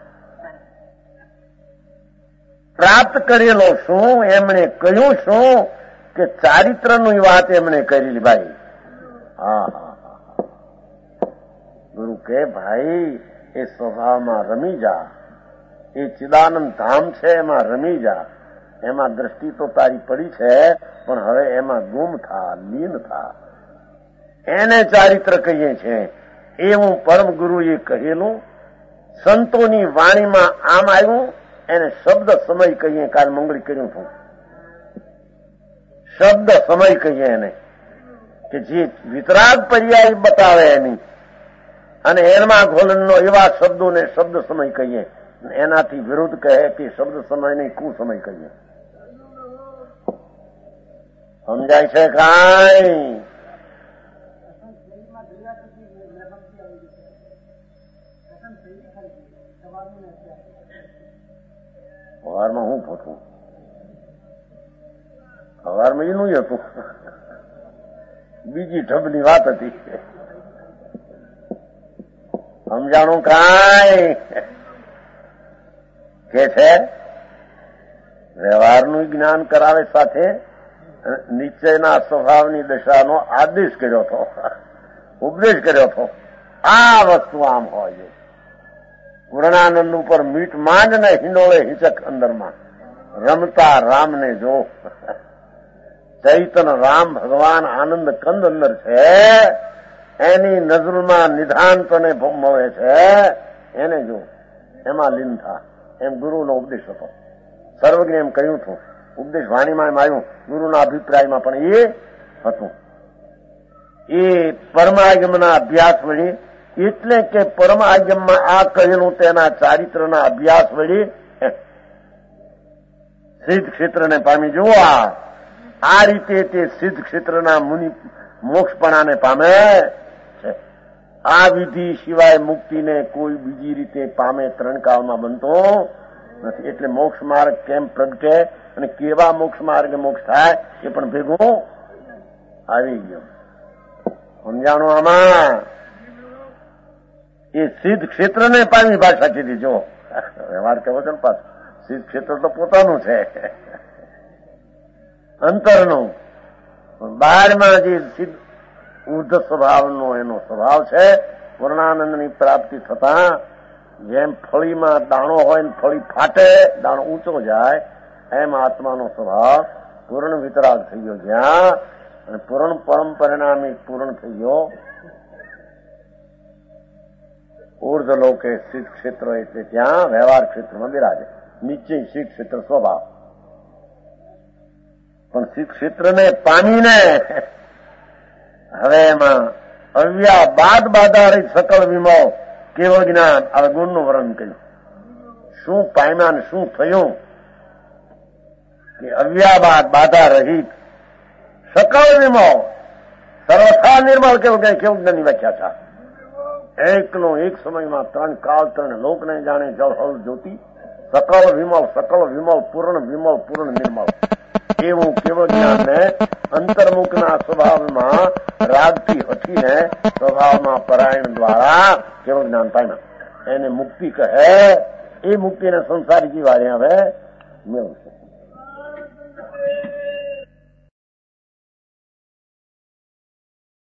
[SPEAKER 1] પ્રાપ્ત કરેલો. શું એમણે કહ્યું? શું કે ચારિત્રની વાત એમણે કરેલી ભાઈ. હા હા હા, ગુરુ કે ભાઈ એ સ્વભાવમાં રમી જા, એ ચિદાનંદ ધામ છે એમાં રમી જા, એમાં દ્રષ્ટિ તો તારી પડી છે, પણ હવે એમાં ગુમ થા, લીન થા. એને ચારિત્ર કહીએ છે. એવું પરમ ગુરુએ કહેલું, સંતોની વાણીમાં આમ આવ્યું, એને શબ્દ સમય કહીએ. કાલ મંગળી કર્યું હતું, શબ્દ સમય કહીએ એને, કે જે વિતરાગ પર્યાય બતાવે એની, અને એમાં ઘોલનનો એવા શબ્દોને શબ્દ સમય કહીએ. એનાથી વિરુદ્ધ કહે કે શબ્દ સમય નહીં, કુસમય કહીએ. સમજાય છે કાંઈ? સવારમાં હું પોતું, સવારમાં એનું હતું, બીજી ઢબની વાત હતી. સમજાણું કાંઈ? કે છે વ્યવહારનું જ્ઞાન કરાવે, સાથે નિશ્ચયના સ્વભાવની દશાનો આદેશ કર્યો હતો, ઉપદેશ કર્યો હતો. આ વસ્તુ આમ હોય છે. પૂર્ણાનંદ ઉપર મીઠ માંડ ને હિંડોળે હિંચક અંદરમાં રમતા રામને જો. ચૈતન રામ ભગવાન આનંદ કંદ અંદર છે, એની નજરમાં નિધાન તને મળે છે, એને જો, એમાં લીન થા. એમ ગુરુનો ઉપદેશ હતો. સર્વજ્ઞ એમ કહ્યું હતું, ઉપદેશ વાણીમાં એમ આવ્યું, ગુરુના અભિપ્રાયમાં પણ એ હતું. એ પરમાગમના અભ્યાસ વળી, એટલે કે પરમાગમમાં આ કહેલું તેના ચારિત્રના અભ્યાસ વળી સિદ્ધ ક્ષેત્રને પામી. જુઓ, આ રીતે તે સિદ્ધ ક્ષેત્રના મુનિ મોક્ષપણાને પામે છે. આ વિધિ સિવાય મુક્તિને કોઈ બીજી રીતે પામે ત્રણ કાળમાં બનતો નથી. એટલે મોક્ષ માર્ગ કેમ પ્રગટે અને કેવા મોક્ષ માર્ગે મોક્ષ થાય એ પણ ભેગું આવી ગયું. સમજાણું આમાં? એ સિદ્ધ ક્ષેત્રને પામી ભાષા કીધી. જો વ્યવહાર કેવો છે ને પાછું, સિદ્ધ ક્ષેત્ર તો પોતાનું છે, અંતરનું. બહારમાં જે સિદ્ધ ઉર્ધ સ્વભાવનો એનો સ્વભાવ છે, પૂર્ણાનંદની પ્રાપ્તિ થતા જેમ ફળીમાં દાણો હોય ને ફળી ફાટે, દાણો ઊંચો જાય, એમ આત્માનો સ્વભાવ પૂર્ણ વિતરાગ થઈ ગયો જ્યાં, અને પૂર્ણ પરમ પરિણામી પૂર્ણ થઈ ગયો ઉર્ધ લોકે સિદ્ધ ક્ષેત્ર. એટલે ત્યાં વ્યવહાર ક્ષેત્રમાં બિરાજે. નિશ્ચય સિદ્ધ ક્ષેત્ર સ્વભાવ, પણ સિદ્ધ ક્ષેત્રને પામીને હવે એમાં અવ્યા બાદ બાધારિત સકળ વિમો કેવળ જ્ઞાન. હવે ગુણનું વર્ણન કર્યું, શું પામ્યા ને શું થયું. કે અવ્યાબાદ બાધા રહિત સકળ વિમળ સર્વથા નિર્મળ કેવું જ્ઞાનની વ્યાખ્યા છે. એકનો એક સમયમાં ત્રણ કાળ ત્રણ લોકને જાણે જળ હળ જ્યોતિ સકળ વિમળ પૂર્ણ નિર્મળ એવું કેવળ જ્ઞાનને અંતર્મુખના સ્વભાવમાં રાગથી હટીને સ્વભાવમાં પરાયણ દ્વારા કેવળ જ્ઞાન પામ્યા એને મુક્તિ કહે. એ મુક્તિને સંસારી જીવ હવે મેળવશે.